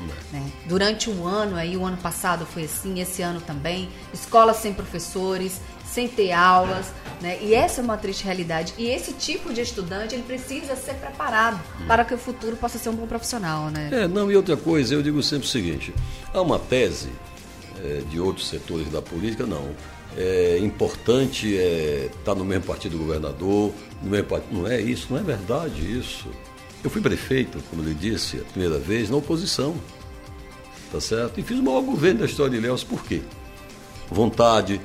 Né? Durante um ano, aí, o ano passado foi assim, esse ano também, escolas sem professores, sem ter aulas, né? E essa é uma triste realidade. E esse tipo de estudante, ele precisa ser preparado hum. para que o futuro possa ser um bom profissional, né? É, não, e outra coisa, eu digo sempre o seguinte, há uma tese é, de outros setores da política, não, é importante é, estar no mesmo partido do governador, no mesmo partido, não é isso, não é verdade isso. Eu fui prefeito, como ele disse, a primeira vez, na oposição, tá certo? E fiz o maior governo da história de Ilhéus, por quê? Vontade,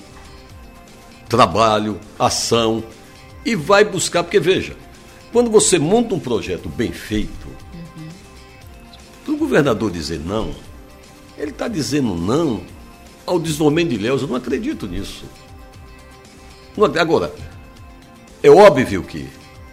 trabalho, ação, e vai buscar, porque veja, quando você monta um projeto bem feito, uhum. para o governador dizer não, ele está dizendo não ao desenvolvimento de Ilhéus, eu não acredito nisso. Não, agora, é óbvio que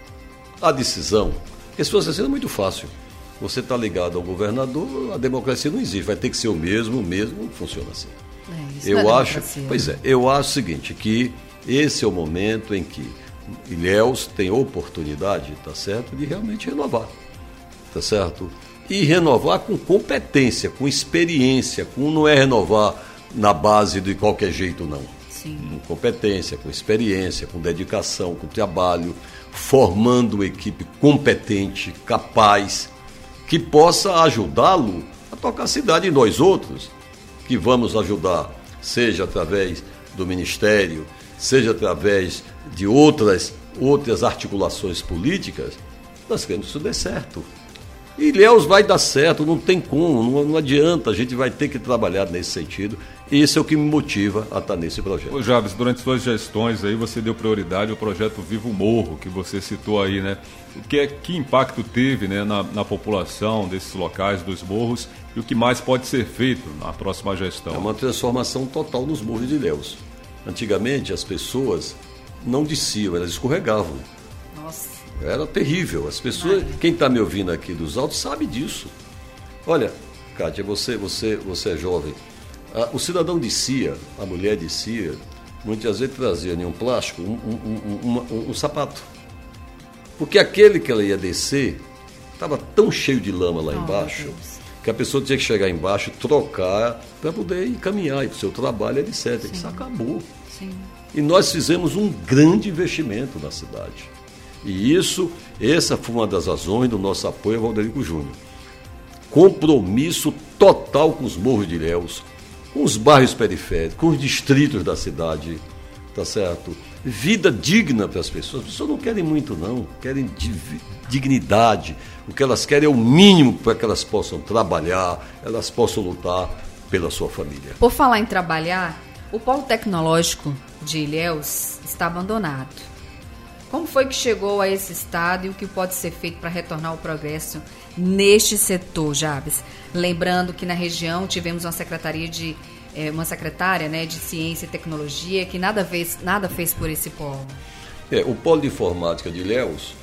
a decisão, porque se fosse assim é muito fácil, você está ligado ao governador, a democracia não existe, vai ter que ser o mesmo, o mesmo, funciona assim. É, isso eu não é acho, pois é, eu acho o seguinte, que esse é o momento em que Ilhéus tem oportunidade, tá certo, de realmente renovar, tá certo? E renovar com competência, com experiência, com não é renovar na base de qualquer jeito, não. Sim. Com competência, com experiência, com dedicação, com trabalho, formando uma equipe competente, capaz, que possa ajudá-lo a tocar a cidade, e nós outros, que vamos ajudar, seja através do Ministério, seja através de outras, outras articulações políticas, nós queremos que isso dê certo. E Ilhéus vai dar certo, não tem como, não, não adianta, a gente vai ter que trabalhar nesse sentido. Esse é o que me motiva a estar nesse projeto. Ô Jabes, durante suas gestões aí você deu prioridade ao projeto Viva o Morro, que você citou aí, né? O que, é, que impacto teve, né, na, na população desses locais, dos morros, e o que mais pode ser feito na próxima gestão? É uma transformação total nos morros de Ilhéus. Antigamente as pessoas não desciam, elas escorregavam. Nossa. Era terrível. As pessoas, quem está me ouvindo aqui dos altos sabe disso. Olha, Kátia, você, você, você é jovem. Ah, o cidadão descia, a mulher descia, muitas vezes trazia em um plástico um, um, um, um, um sapato. Porque aquele que ela ia descer estava tão cheio de lama lá oh, embaixo que a pessoa tinha que chegar embaixo, trocar para poder ir caminhar, ir para o seu trabalho, etcétera. Isso acabou. Sim. E nós fizemos um grande investimento na cidade. E isso, essa foi uma das razões do nosso apoio ao Valderico Júnior. Compromisso total com os morros de Ilhéus, com os bairros periféricos, com os distritos da cidade, tá certo? Vida digna para as pessoas. As pessoas não querem muito, não, querem dignidade. O que elas querem é o mínimo para que elas possam trabalhar, elas possam lutar pela sua família. Por falar em trabalhar, o polo tecnológico de Ilhéus está abandonado. Como foi que chegou a esse estado e o que pode ser feito para retornar o progresso neste setor, Jabes? Lembrando que na região tivemos uma secretaria de é, uma secretária, né, de Ciência e Tecnologia que nada fez, nada fez por esse polo. É, o polo de informática de Ilhéus,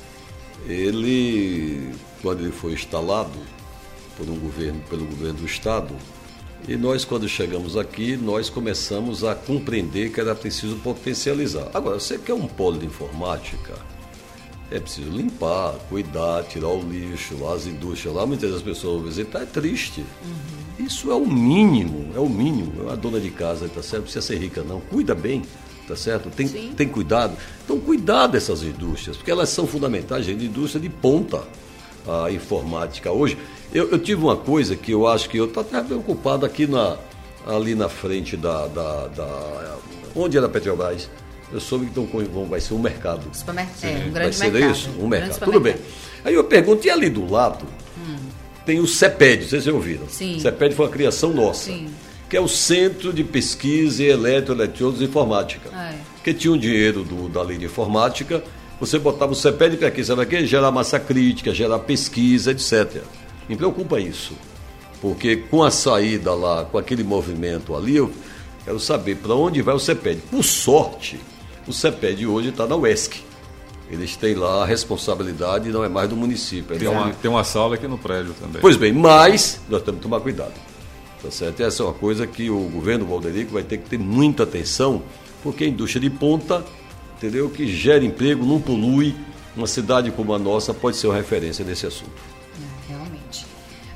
ele, quando ele foi instalado por um governo, pelo governo do estado, e nós, quando chegamos aqui, nós começamos a compreender que era preciso potencializar. Agora, você quer um polo de informática, é preciso limpar, cuidar, tirar o lixo, as indústrias lá, muitas das pessoas vão visitar, é triste. Uhum. Isso é o mínimo, é o mínimo. A dona de casa, tá certo? Não precisa ser rica, não. Cuida bem, tá certo? Tem, tem cuidado. Então, cuidar dessas indústrias, porque elas são fundamentais, gente, indústria de ponta, a informática hoje. Eu, eu tive uma coisa que eu acho que eu estou até preocupado aqui na, ali na frente da, da, da... Onde era a Petrobras? Eu soube que então, vai ser um mercado. Supermercado. É, um grande vai ser mercado. isso? Um mercado. Tudo bem. Aí eu pergunto, e ali do lado hum. tem o CEPED, vocês já ouviram? Sim. O CEPED foi uma criação nossa. Sim. Que é o Centro de Pesquisa em Eletroeletrônicos e Informática. Ah, é. Que tinha um dinheiro do, da lei de informática, você botava o CEPED para quê? Sabe quê? Gerar massa crítica, gerar pesquisa, etcétera. Me preocupa isso, porque com a saída lá, com aquele movimento ali, eu quero saber para onde vai o CEPED. Por sorte, o CEPED hoje está na U E S C. Eles têm lá a responsabilidade e não é mais do município. Tem uma, tem uma sala aqui no prédio também. Pois bem, mas nós temos que tomar cuidado. Tá certo? Essa é uma coisa que o governo Valderico vai ter que ter muita atenção, porque a indústria de ponta, entendeu? Que gera emprego, não polui. Uma cidade como a nossa pode ser uma referência nesse assunto. É, realmente.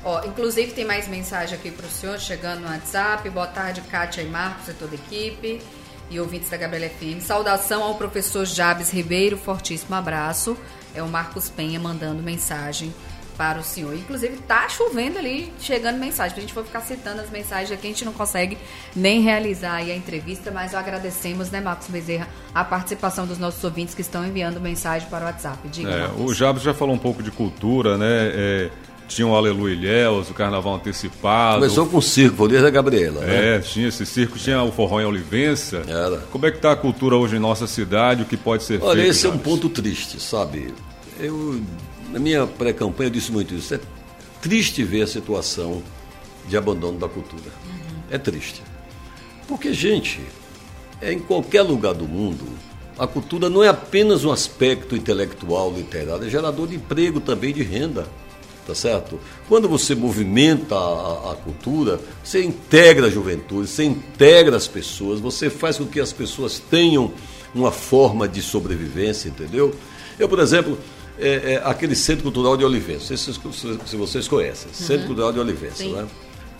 Ó, inclusive tem mais mensagem aqui para o senhor, chegando no WhatsApp. Boa tarde, Kátia e Marcos e toda a equipe e ouvintes da Gabriela F M. Saudação ao professor Jabes Ribeiro, fortíssimo abraço. É o Marcos Penha mandando mensagem para o senhor. Inclusive tá chovendo ali, chegando mensagem. Se a gente for ficar citando as mensagens aqui, a gente não consegue nem realizar aí a entrevista, mas agradecemos, né, Marcos Bezerra, a participação dos nossos ouvintes que estão enviando mensagem para o WhatsApp. Diga, é, Marcos. O Jabes já falou um pouco de cultura, né? É, tinha o Aleluia Ilhéus, o Carnaval Antecipado. Começou com o circo, foi desde a Gabriela, né? É, tinha esse circo, tinha o Forró em Olivença. Era. Como é que está a cultura hoje em nossa cidade, o que pode ser Olha, feito? esse Jabes? é um ponto triste, sabe? Eu, na minha pré-campanha, eu disse muito isso. É triste ver a situação de abandono da cultura. Uhum. É triste. Porque, gente, é, em qualquer lugar do mundo, a cultura não é apenas um aspecto intelectual, literário, é gerador de emprego também, de renda. Tá certo? Quando você movimenta a, a cultura, você integra a juventude, você integra as pessoas, você faz com que as pessoas tenham uma forma de sobrevivência, entendeu? Eu, por exemplo, é, é, aquele Centro Cultural de Olivença, se, se vocês conhecem, uhum. Centro Cultural de Olivença, Sim. né?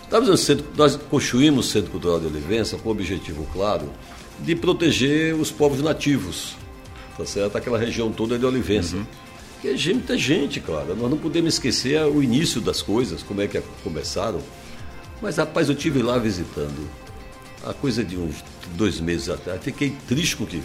Nós construímos o Centro Cultural de Olivença com o objetivo claro de proteger os povos nativos, tá certo? Aquela região toda de Olivença. Uhum. Porque é muita gente, claro. Nós não podemos esquecer o início das coisas, como é que começaram. Mas, rapaz, eu estive lá visitando, há coisa de uns dois meses atrás, fiquei triste com o que vi.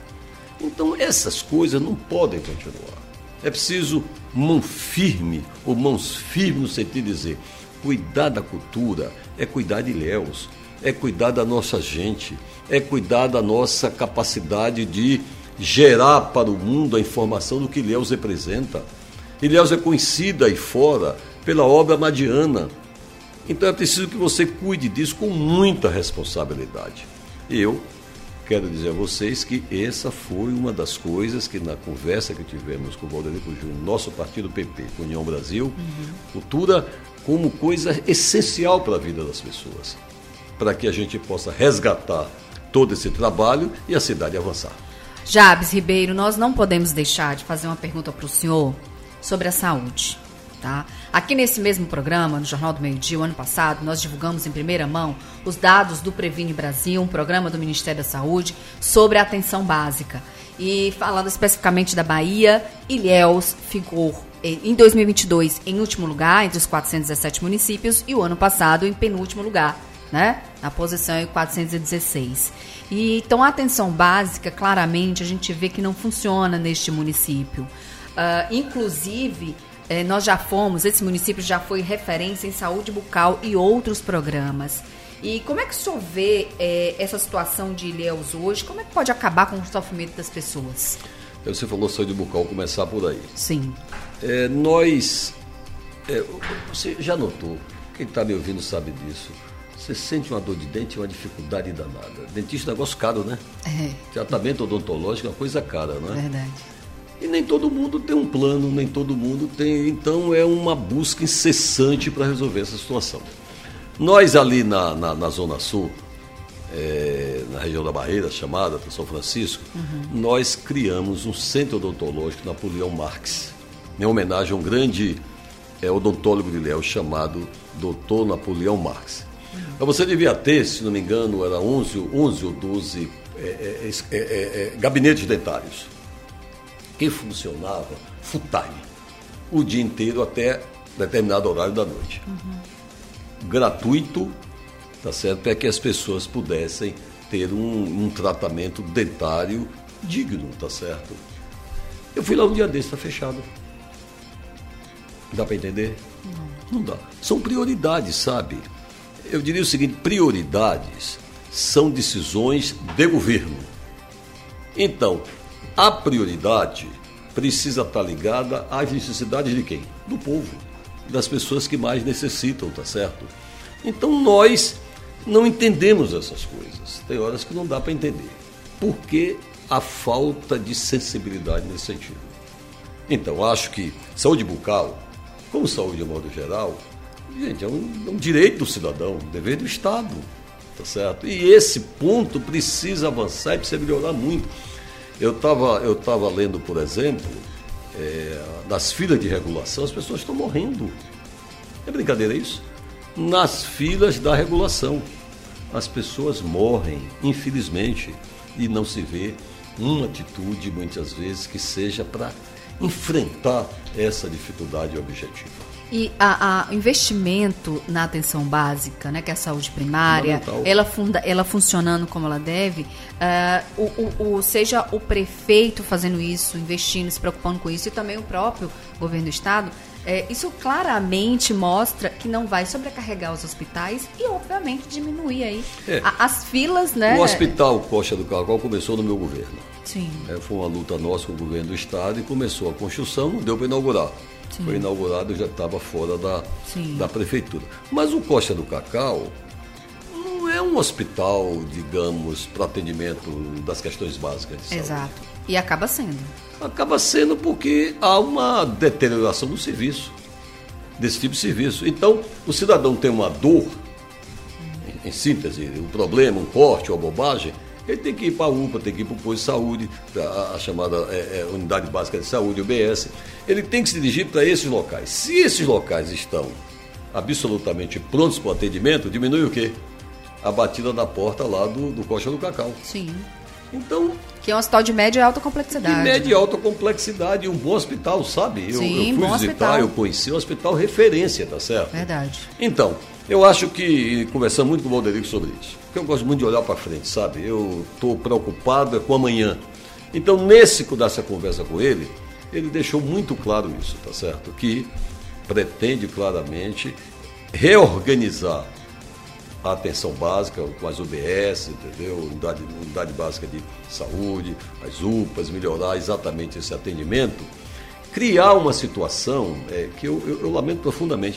Então, essas coisas não podem continuar. É preciso mão firme, ou mãos firmes no sentido de dizer, cuidar da cultura é cuidar de Ilhéus, é cuidar da nossa gente, é cuidar da nossa capacidade de gerar para o mundo a informação do que Ilhéus representa. Ilhéus é conhecida aí fora pela obra madiana. Então é preciso que você cuide disso com muita responsabilidade. Eu quero dizer a vocês que essa foi uma das coisas que na conversa que tivemos com o Valderico Júnior, nosso partido P P, com União Brasil, uhum. cultura como coisa essencial para a vida das pessoas, para que a gente possa resgatar todo esse trabalho e a cidade avançar. Jabes Ribeiro, nós não podemos deixar de fazer uma pergunta para o senhor sobre a saúde, tá? Aqui nesse mesmo programa, no Jornal do Meio-Dia, o ano passado, nós divulgamos em primeira mão os dados do Previne Brasil, um programa do Ministério da Saúde, sobre a atenção básica. E falando especificamente da Bahia, Ilhéus ficou em dois mil e vinte e dois em último lugar, entre os quatrocentos e dezessete municípios, e o ano passado em penúltimo lugar, né? Na posição quatrocentos e dezesseis. E, então, a atenção básica, claramente, a gente vê que não funciona neste município. Uh, inclusive, eh, nós já fomos, esse município já foi referência em saúde bucal e outros programas. E como é que o senhor vê eh, essa situação de Ilhéus hoje? Como é que pode acabar com o sofrimento das pessoas? Você falou saúde bucal, começar por aí. Sim. É, nós, é, você já notou, quem está me ouvindo sabe disso, você sente uma dor de dente, uma dificuldade danada. Dentista é um negócio caro, né? É. Tratamento odontológico é uma coisa cara, não é? Verdade. E nem todo mundo tem um plano, nem todo mundo tem. Então é uma busca incessante para resolver essa situação. Nós ali na, na, na Zona Sul, é, na região da Barreira, chamada São Francisco, uhum. nós criamos um centro odontológico na Napoleão Marques, em homenagem a um grande é, odontólogo de Ilhéus chamado doutor Napoleão Marques. Uhum. Você devia ter, se não me engano, era onze, onze ou doze é, é, é, é, gabinetes dentários que funcionava full time, o dia inteiro até determinado horário da noite. Uhum. Gratuito, tá certo? Para que as pessoas pudessem ter um, um tratamento dentário digno, tá certo? Eu fui lá um dia desse, está fechado. Dá para entender? Não. Não dá. São prioridades, sabe? Eu diria o seguinte, prioridades são decisões de governo. Então, a prioridade precisa estar ligada às necessidades de quem? Do povo, das pessoas que mais necessitam, tá certo? Então, nós não entendemos essas coisas. Tem horas que não dá para entender. Por que a falta de sensibilidade nesse sentido? Então, acho que saúde bucal, como saúde de modo geral, gente, é um, é um direito do cidadão, um dever do Estado, tá certo? E esse ponto precisa avançar e precisa melhorar muito. Eu estava eu tava lendo, por exemplo, é, nas filas de regulação, as pessoas estão morrendo. É brincadeira isso? Nas filas da regulação. As pessoas morrem, infelizmente, e não se vê uma atitude, muitas vezes, que seja para enfrentar essa dificuldade objetiva. E o investimento na atenção básica, né, que é a saúde primária, ela, funda, ela funcionando como ela deve, uh, o, o, o, seja o prefeito fazendo isso, investindo, se preocupando com isso, e também o próprio governo do estado, é, isso claramente mostra que não vai sobrecarregar os hospitais e, obviamente, diminuir aí é. a, as filas, né? O Hospital Costa do Cacau começou no meu governo. Sim. É, foi uma luta nossa com o governo do estado e começou a construção, não deu para inaugurar. Sim. Foi inaugurado e já estava fora da, da prefeitura. Mas o Costa do Cacau não é um hospital, digamos, para atendimento das questões básicas de saúde. Exato. E acaba sendo. Acaba sendo porque há uma deterioração do serviço, desse tipo de serviço. Então, o cidadão tem uma dor, em, em síntese, um problema, um corte, uma bobagem, ele tem que ir para a U P A, tem que ir para o posto de saúde, a, a chamada é, é, Unidade Básica de Saúde, U B S. Ele tem que se dirigir para esses locais. Se esses locais estão absolutamente prontos para o atendimento, diminui o quê? A batida da porta lá do, do Costa do Cacau. Sim. Então... Que é um hospital de média e alta complexidade. De média e alta complexidade, um bom hospital, sabe? Eu, Sim, eu fui bom visitar, hospital. eu conheci um hospital referência, tá certo? Verdade. Então, eu acho que, conversando muito com o Valderico sobre isso, porque eu gosto muito de olhar para frente, sabe? Eu estou preocupado com amanhã. Então, nesse, dessa conversa com ele, ele deixou muito claro isso, tá certo? Que pretende claramente reorganizar a atenção básica com as U B S, entendeu? Unidade, unidade básica de saúde, as U P As, melhorar exatamente esse atendimento, criar uma situação é, que eu, eu, eu lamento profundamente.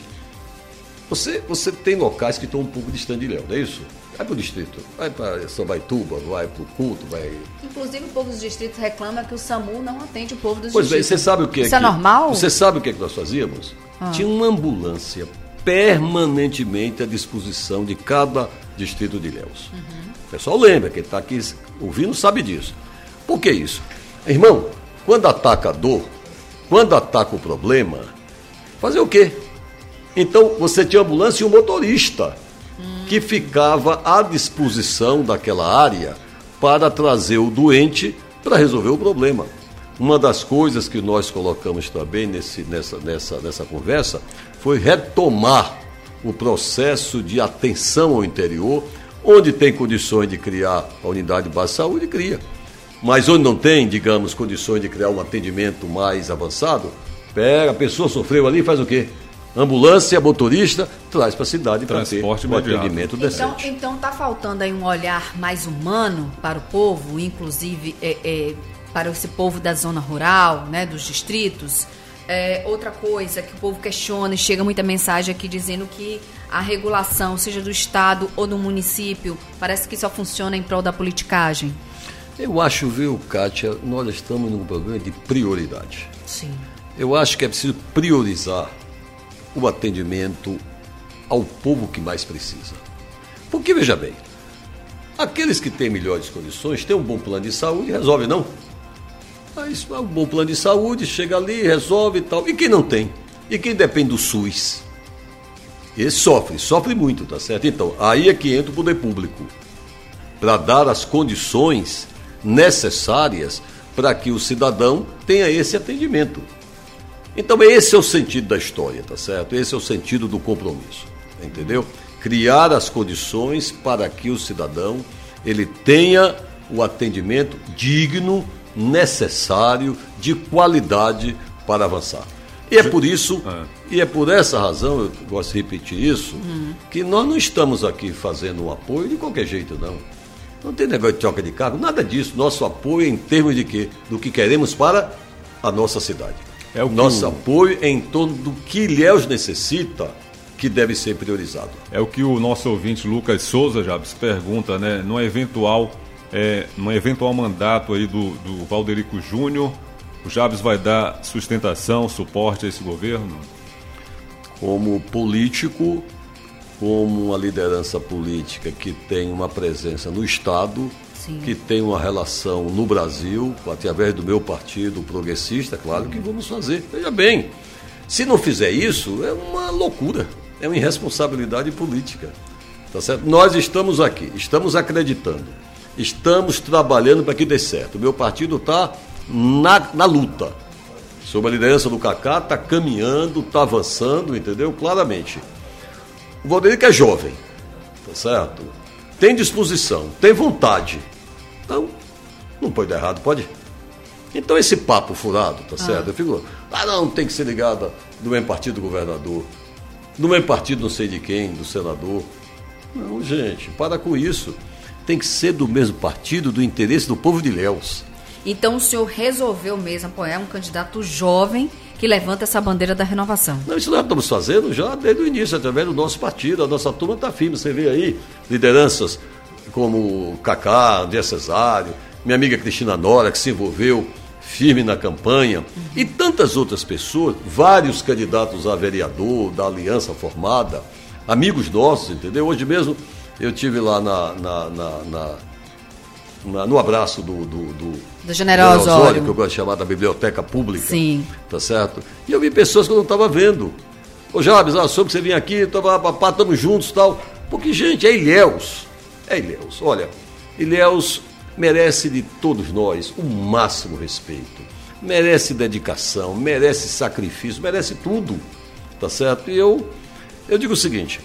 Você, você tem locais que estão um pouco distante de Ilhéus, não é isso? Vai para o distrito, vai para São Baituba, vai para o Culto, vai... Inclusive o povo dos distritos reclama que o SAMU não atende o povo dos pois distritos. Pois bem, você sabe o que é Isso é que, normal? Você sabe o que é que nós fazíamos? Ah. Tinha uma ambulância permanentemente à disposição de cada distrito de Ilhéus. Uhum. O pessoal lembra, quem está aqui ouvindo sabe disso. Por que isso? Irmão, quando ataca a dor, quando ataca o problema, fazer o quê? Então, você tinha ambulância e um motorista hum. que ficava à disposição daquela área para trazer o doente para resolver o problema. Uma das coisas que nós colocamos também nesse, nessa, nessa, nessa conversa foi retomar o processo de atenção ao interior, onde tem condições de criar a unidade de base de saúde, cria. Mas onde não tem, digamos, condições de criar um atendimento mais avançado, pega, a pessoa sofreu ali, faz o quê? Ambulância, motorista, traz para a cidade para ter o atendimento decente. Então está faltando aí um olhar mais humano para o povo, inclusive é, é, para esse povo da zona rural, né, dos distritos. É, outra coisa que o povo questiona e chega muita mensagem aqui dizendo que a regulação, seja do estado ou do município, parece que só funciona em prol da politicagem. Eu acho, viu, Kátia, nós estamos num problema de prioridade. Sim. Eu acho que é preciso priorizar o atendimento ao povo que mais precisa. Porque, veja bem, aqueles que têm melhores condições têm um bom plano de saúde, resolve, não? Mas um bom plano de saúde, chega ali, resolve e tal. E quem não tem? E quem depende do SUS? Esse sofre, sofre muito, tá certo? Então, aí é que entra o poder público, para dar as condições necessárias para que o cidadão tenha esse atendimento. Então, esse é o sentido da história, tá certo? Esse é o sentido do compromisso, entendeu? Criar as condições para que o cidadão ele tenha o atendimento digno, necessário, de qualidade para avançar. E é por isso, é. e é por essa razão, eu gosto de repetir isso, uhum. que nós não estamos aqui fazendo um apoio de qualquer jeito, não. Não tem negócio de troca de cargo, nada disso. Nosso apoio é em termos de quê? Do que queremos para a nossa cidade. É o Nosso o... apoio é em torno do que Ilhéus necessita, que deve ser priorizado. É o que o nosso ouvinte Lucas Souza já se pergunta, né? Num eventual, é, num eventual mandato aí do, do Valderico Júnior, o Jabes vai dar sustentação, suporte a esse governo? Como político, como uma liderança política que tem uma presença no Estado, Sim. que tem uma relação no Brasil, através do meu partido progressista, claro que vamos fazer. Veja bem, Se não fizer isso, é uma loucura, é uma irresponsabilidade política. Tá certo? Nós estamos aqui, estamos acreditando, estamos trabalhando para que dê certo. O meu partido está na, na luta. Sob a liderança do Cacá, está caminhando, está avançando, entendeu? Claramente. O Valderico é jovem, tá certo? Tem disposição, tem vontade. Então, não pode dar errado, pode? Então esse papo furado, tá certo? Ah. Eu fico, ah não, tem que ser ligado do mesmo partido do governador, do mesmo partido não sei de quem, do senador. Não, gente, para com isso. Tem que ser do mesmo partido, do interesse do povo de Ilhéus. Então o senhor resolveu mesmo apoiar um candidato jovem que levanta essa bandeira da renovação? Não, isso nós estamos fazendo já desde o início, através do nosso partido. A nossa turma está firme. Você vê aí lideranças como Cacá, André Cesário, minha amiga Cristina Nora, que se envolveu firme na campanha, uhum. e tantas outras pessoas, vários candidatos a vereador da aliança formada, amigos nossos, entendeu? Hoje mesmo eu tive lá na, na, na, na, na, no abraço do, do, do, do General Osório, que eu gosto de chamar da Biblioteca Pública. Sim. Tá certo? E eu vi pessoas que eu não estava vendo. Ô Jabes, ah, soube que você vinha aqui, tava, papá, estamos juntos e tal. Porque, gente, é Ilhéus. É Ilhéus. Olha, Ilhéus merece de todos nós o máximo respeito. Merece dedicação, merece sacrifício, merece tudo. Tá certo? E eu, eu digo o seguinte,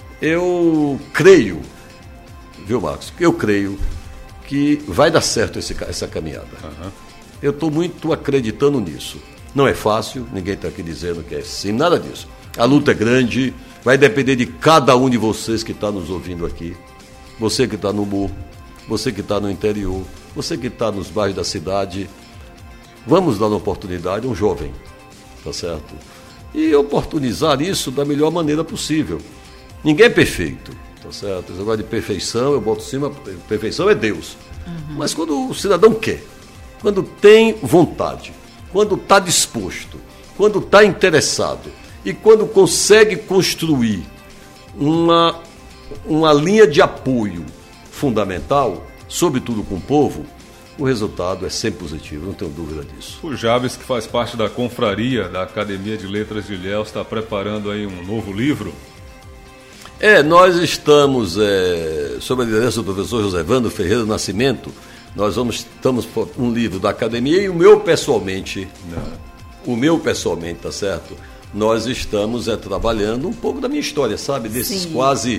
eu creio, viu, Marcos? Eu creio que vai dar certo esse, essa caminhada. Uhum. Eu estou muito acreditando nisso. Não é fácil, ninguém está aqui dizendo que é sim, nada disso. A luta é grande, vai depender de cada um de vocês que está nos ouvindo aqui. Você que está no morro, você que está no interior, você que está nos bairros da cidade. Vamos dar uma oportunidade a um jovem, tá certo? E oportunizar isso da melhor maneira possível. Ninguém é perfeito, tá certo? Esse negócio de perfeição, eu boto em cima, perfeição é Deus. Uhum. Mas quando o cidadão quer, quando tem vontade, quando está disposto, quando está interessado e quando consegue construir uma, uma linha de apoio fundamental, sobretudo com o povo, o resultado é sempre positivo, não tenho dúvida disso. O Jabes, que faz parte da confraria da Academia de Letras de Ilhéus, está preparando aí um novo livro? É, nós estamos, é, sob a liderança do professor José Evandro Ferreira do Nascimento, nós vamos, estamos por um livro da Academia e o meu pessoalmente, não. o meu pessoalmente, tá certo? Nós estamos é, trabalhando um pouco da minha história, sabe? Desses Sim. quase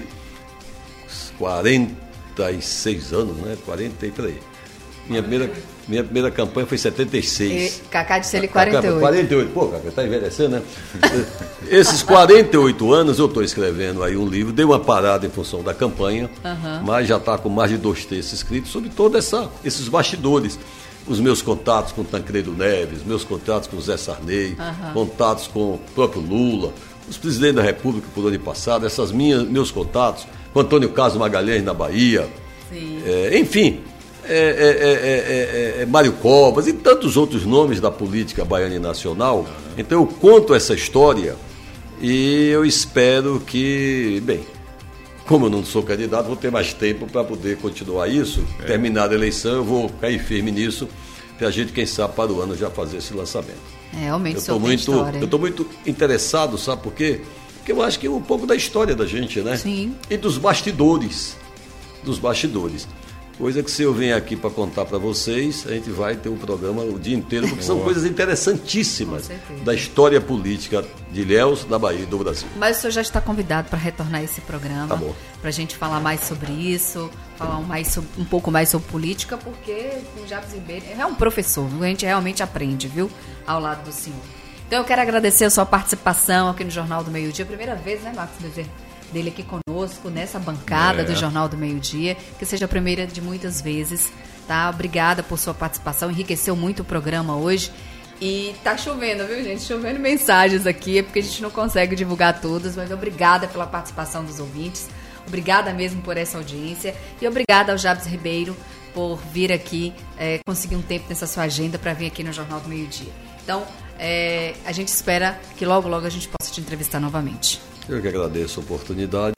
quarenta e seis anos, né? quarenta e por aí. Minha primeira, minha primeira campanha foi em setenta e seis. E Cacá disse ele quarenta e oito. quarenta e oito. Pô, Cacá, tá envelhecendo, né? Esses quarenta e oito anos eu estou escrevendo aí um livro, dei uma parada em função da campanha, uhum. mas já está com mais de dois textos escritos sobre todos esses bastidores. Os meus contatos com Tancredo Neves, meus contatos com Zé Sarney, uhum. contatos com o próprio Lula, os presidentes da República por ano passado, essas minhas, meus contatos com Antônio Carlos Magalhães na Bahia, é, enfim... É, é, é, é, é, é Mário Covas e tantos outros nomes da política baiana e nacional. Uhum. Então eu conto essa história e eu espero que, bem, como eu não sou candidato, vou ter mais tempo para poder continuar isso. É. Terminada a eleição, eu vou cair firme nisso, para a gente, quem sabe, para o ano já fazer esse lançamento. É, realmente, eu estou muito, eu estou muito interessado, sabe por quê? Porque eu acho que é um pouco da história da gente, né? Sim. E dos bastidores, dos bastidores. Coisa que se eu venho aqui para contar para vocês, a gente vai ter um programa o dia inteiro, porque são coisas interessantíssimas da história política de Ilhéus, da Bahia e do Brasil. Mas o senhor já está convidado para retornar a esse programa, tá para a gente falar mais sobre isso, falar um, mais sobre, um pouco mais sobre política, porque o Jabes Ribeiro é um professor, viu? A gente realmente aprende, viu, ao lado do senhor. Então eu quero agradecer a sua participação aqui no Jornal do Meio-Dia, primeira vez, né, Marcos Bezerra? Dele aqui conosco, nessa bancada é. do Jornal do Meio-Dia, que seja a primeira de muitas vezes, tá? Obrigada por sua participação, enriqueceu muito o programa hoje. E tá chovendo, viu, gente? Chovendo mensagens aqui, é porque a gente não consegue divulgar todas, mas obrigada pela participação dos ouvintes, obrigada mesmo por essa audiência e obrigada ao Jabes Ribeiro por vir aqui, é, conseguir um tempo nessa sua agenda para vir aqui no Jornal do Meio-Dia. Então, é, a gente espera que logo, logo a gente possa te entrevistar novamente. Eu que agradeço a oportunidade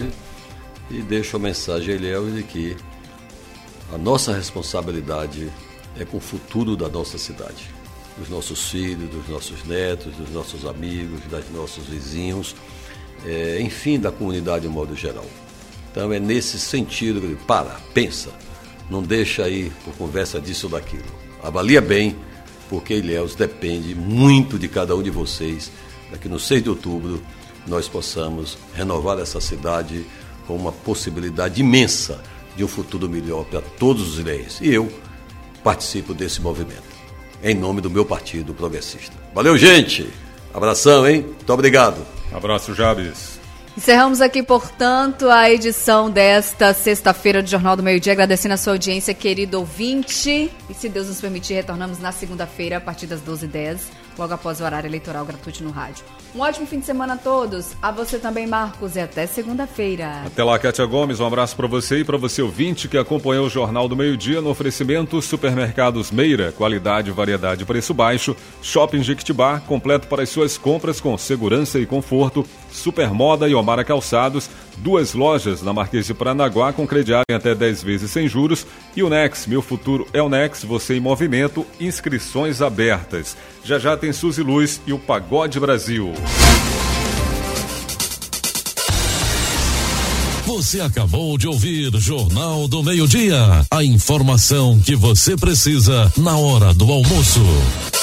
e deixo a mensagem a Ilhéus de que a nossa responsabilidade é com o futuro da nossa cidade. dos nossos filhos, dos nossos netos, dos nossos amigos, dos nossos vizinhos, é, enfim, da comunidade de modo geral. Então é nesse sentido que eu digo, para, pensa, não deixa aí por conversa disso ou daquilo. Avalia bem, porque Ilhéus depende muito de cada um de vocês, para que no seis de outubro nós possamos renovar essa cidade com uma possibilidade imensa de um futuro melhor para todos os ilhéenses. E eu participo desse movimento, em nome do meu partido progressista. Valeu, gente! Abração, hein? Muito obrigado. Abraço, Jabes. Encerramos aqui, portanto, a edição desta sexta-feira do Jornal do Meio-Dia, agradecendo a sua audiência, querido ouvinte. E se Deus nos permitir, retornamos na segunda-feira, a partir das doze e dez, logo após o horário eleitoral gratuito no rádio. Um ótimo fim de semana a todos. A você também, Marcos, e até segunda-feira. Até lá, Kátia Gomes. Um abraço para você e para você ouvinte que acompanhou o Jornal do Meio-Dia no oferecimento Supermercados Meira, qualidade, variedade e preço baixo. Shopping Jequitibá, completo para as suas compras com segurança e conforto. Supermoda e Omara Calçados, duas lojas na Marquês de Paranaguá com crediário em até dez vezes sem juros. E o Nex, meu futuro é o Nex, você em movimento, inscrições abertas. Já já tem Suzy Luz e o Pagode Brasil. Você acabou de ouvir Jornal do Meio-Dia. A informação que você precisa na hora do almoço.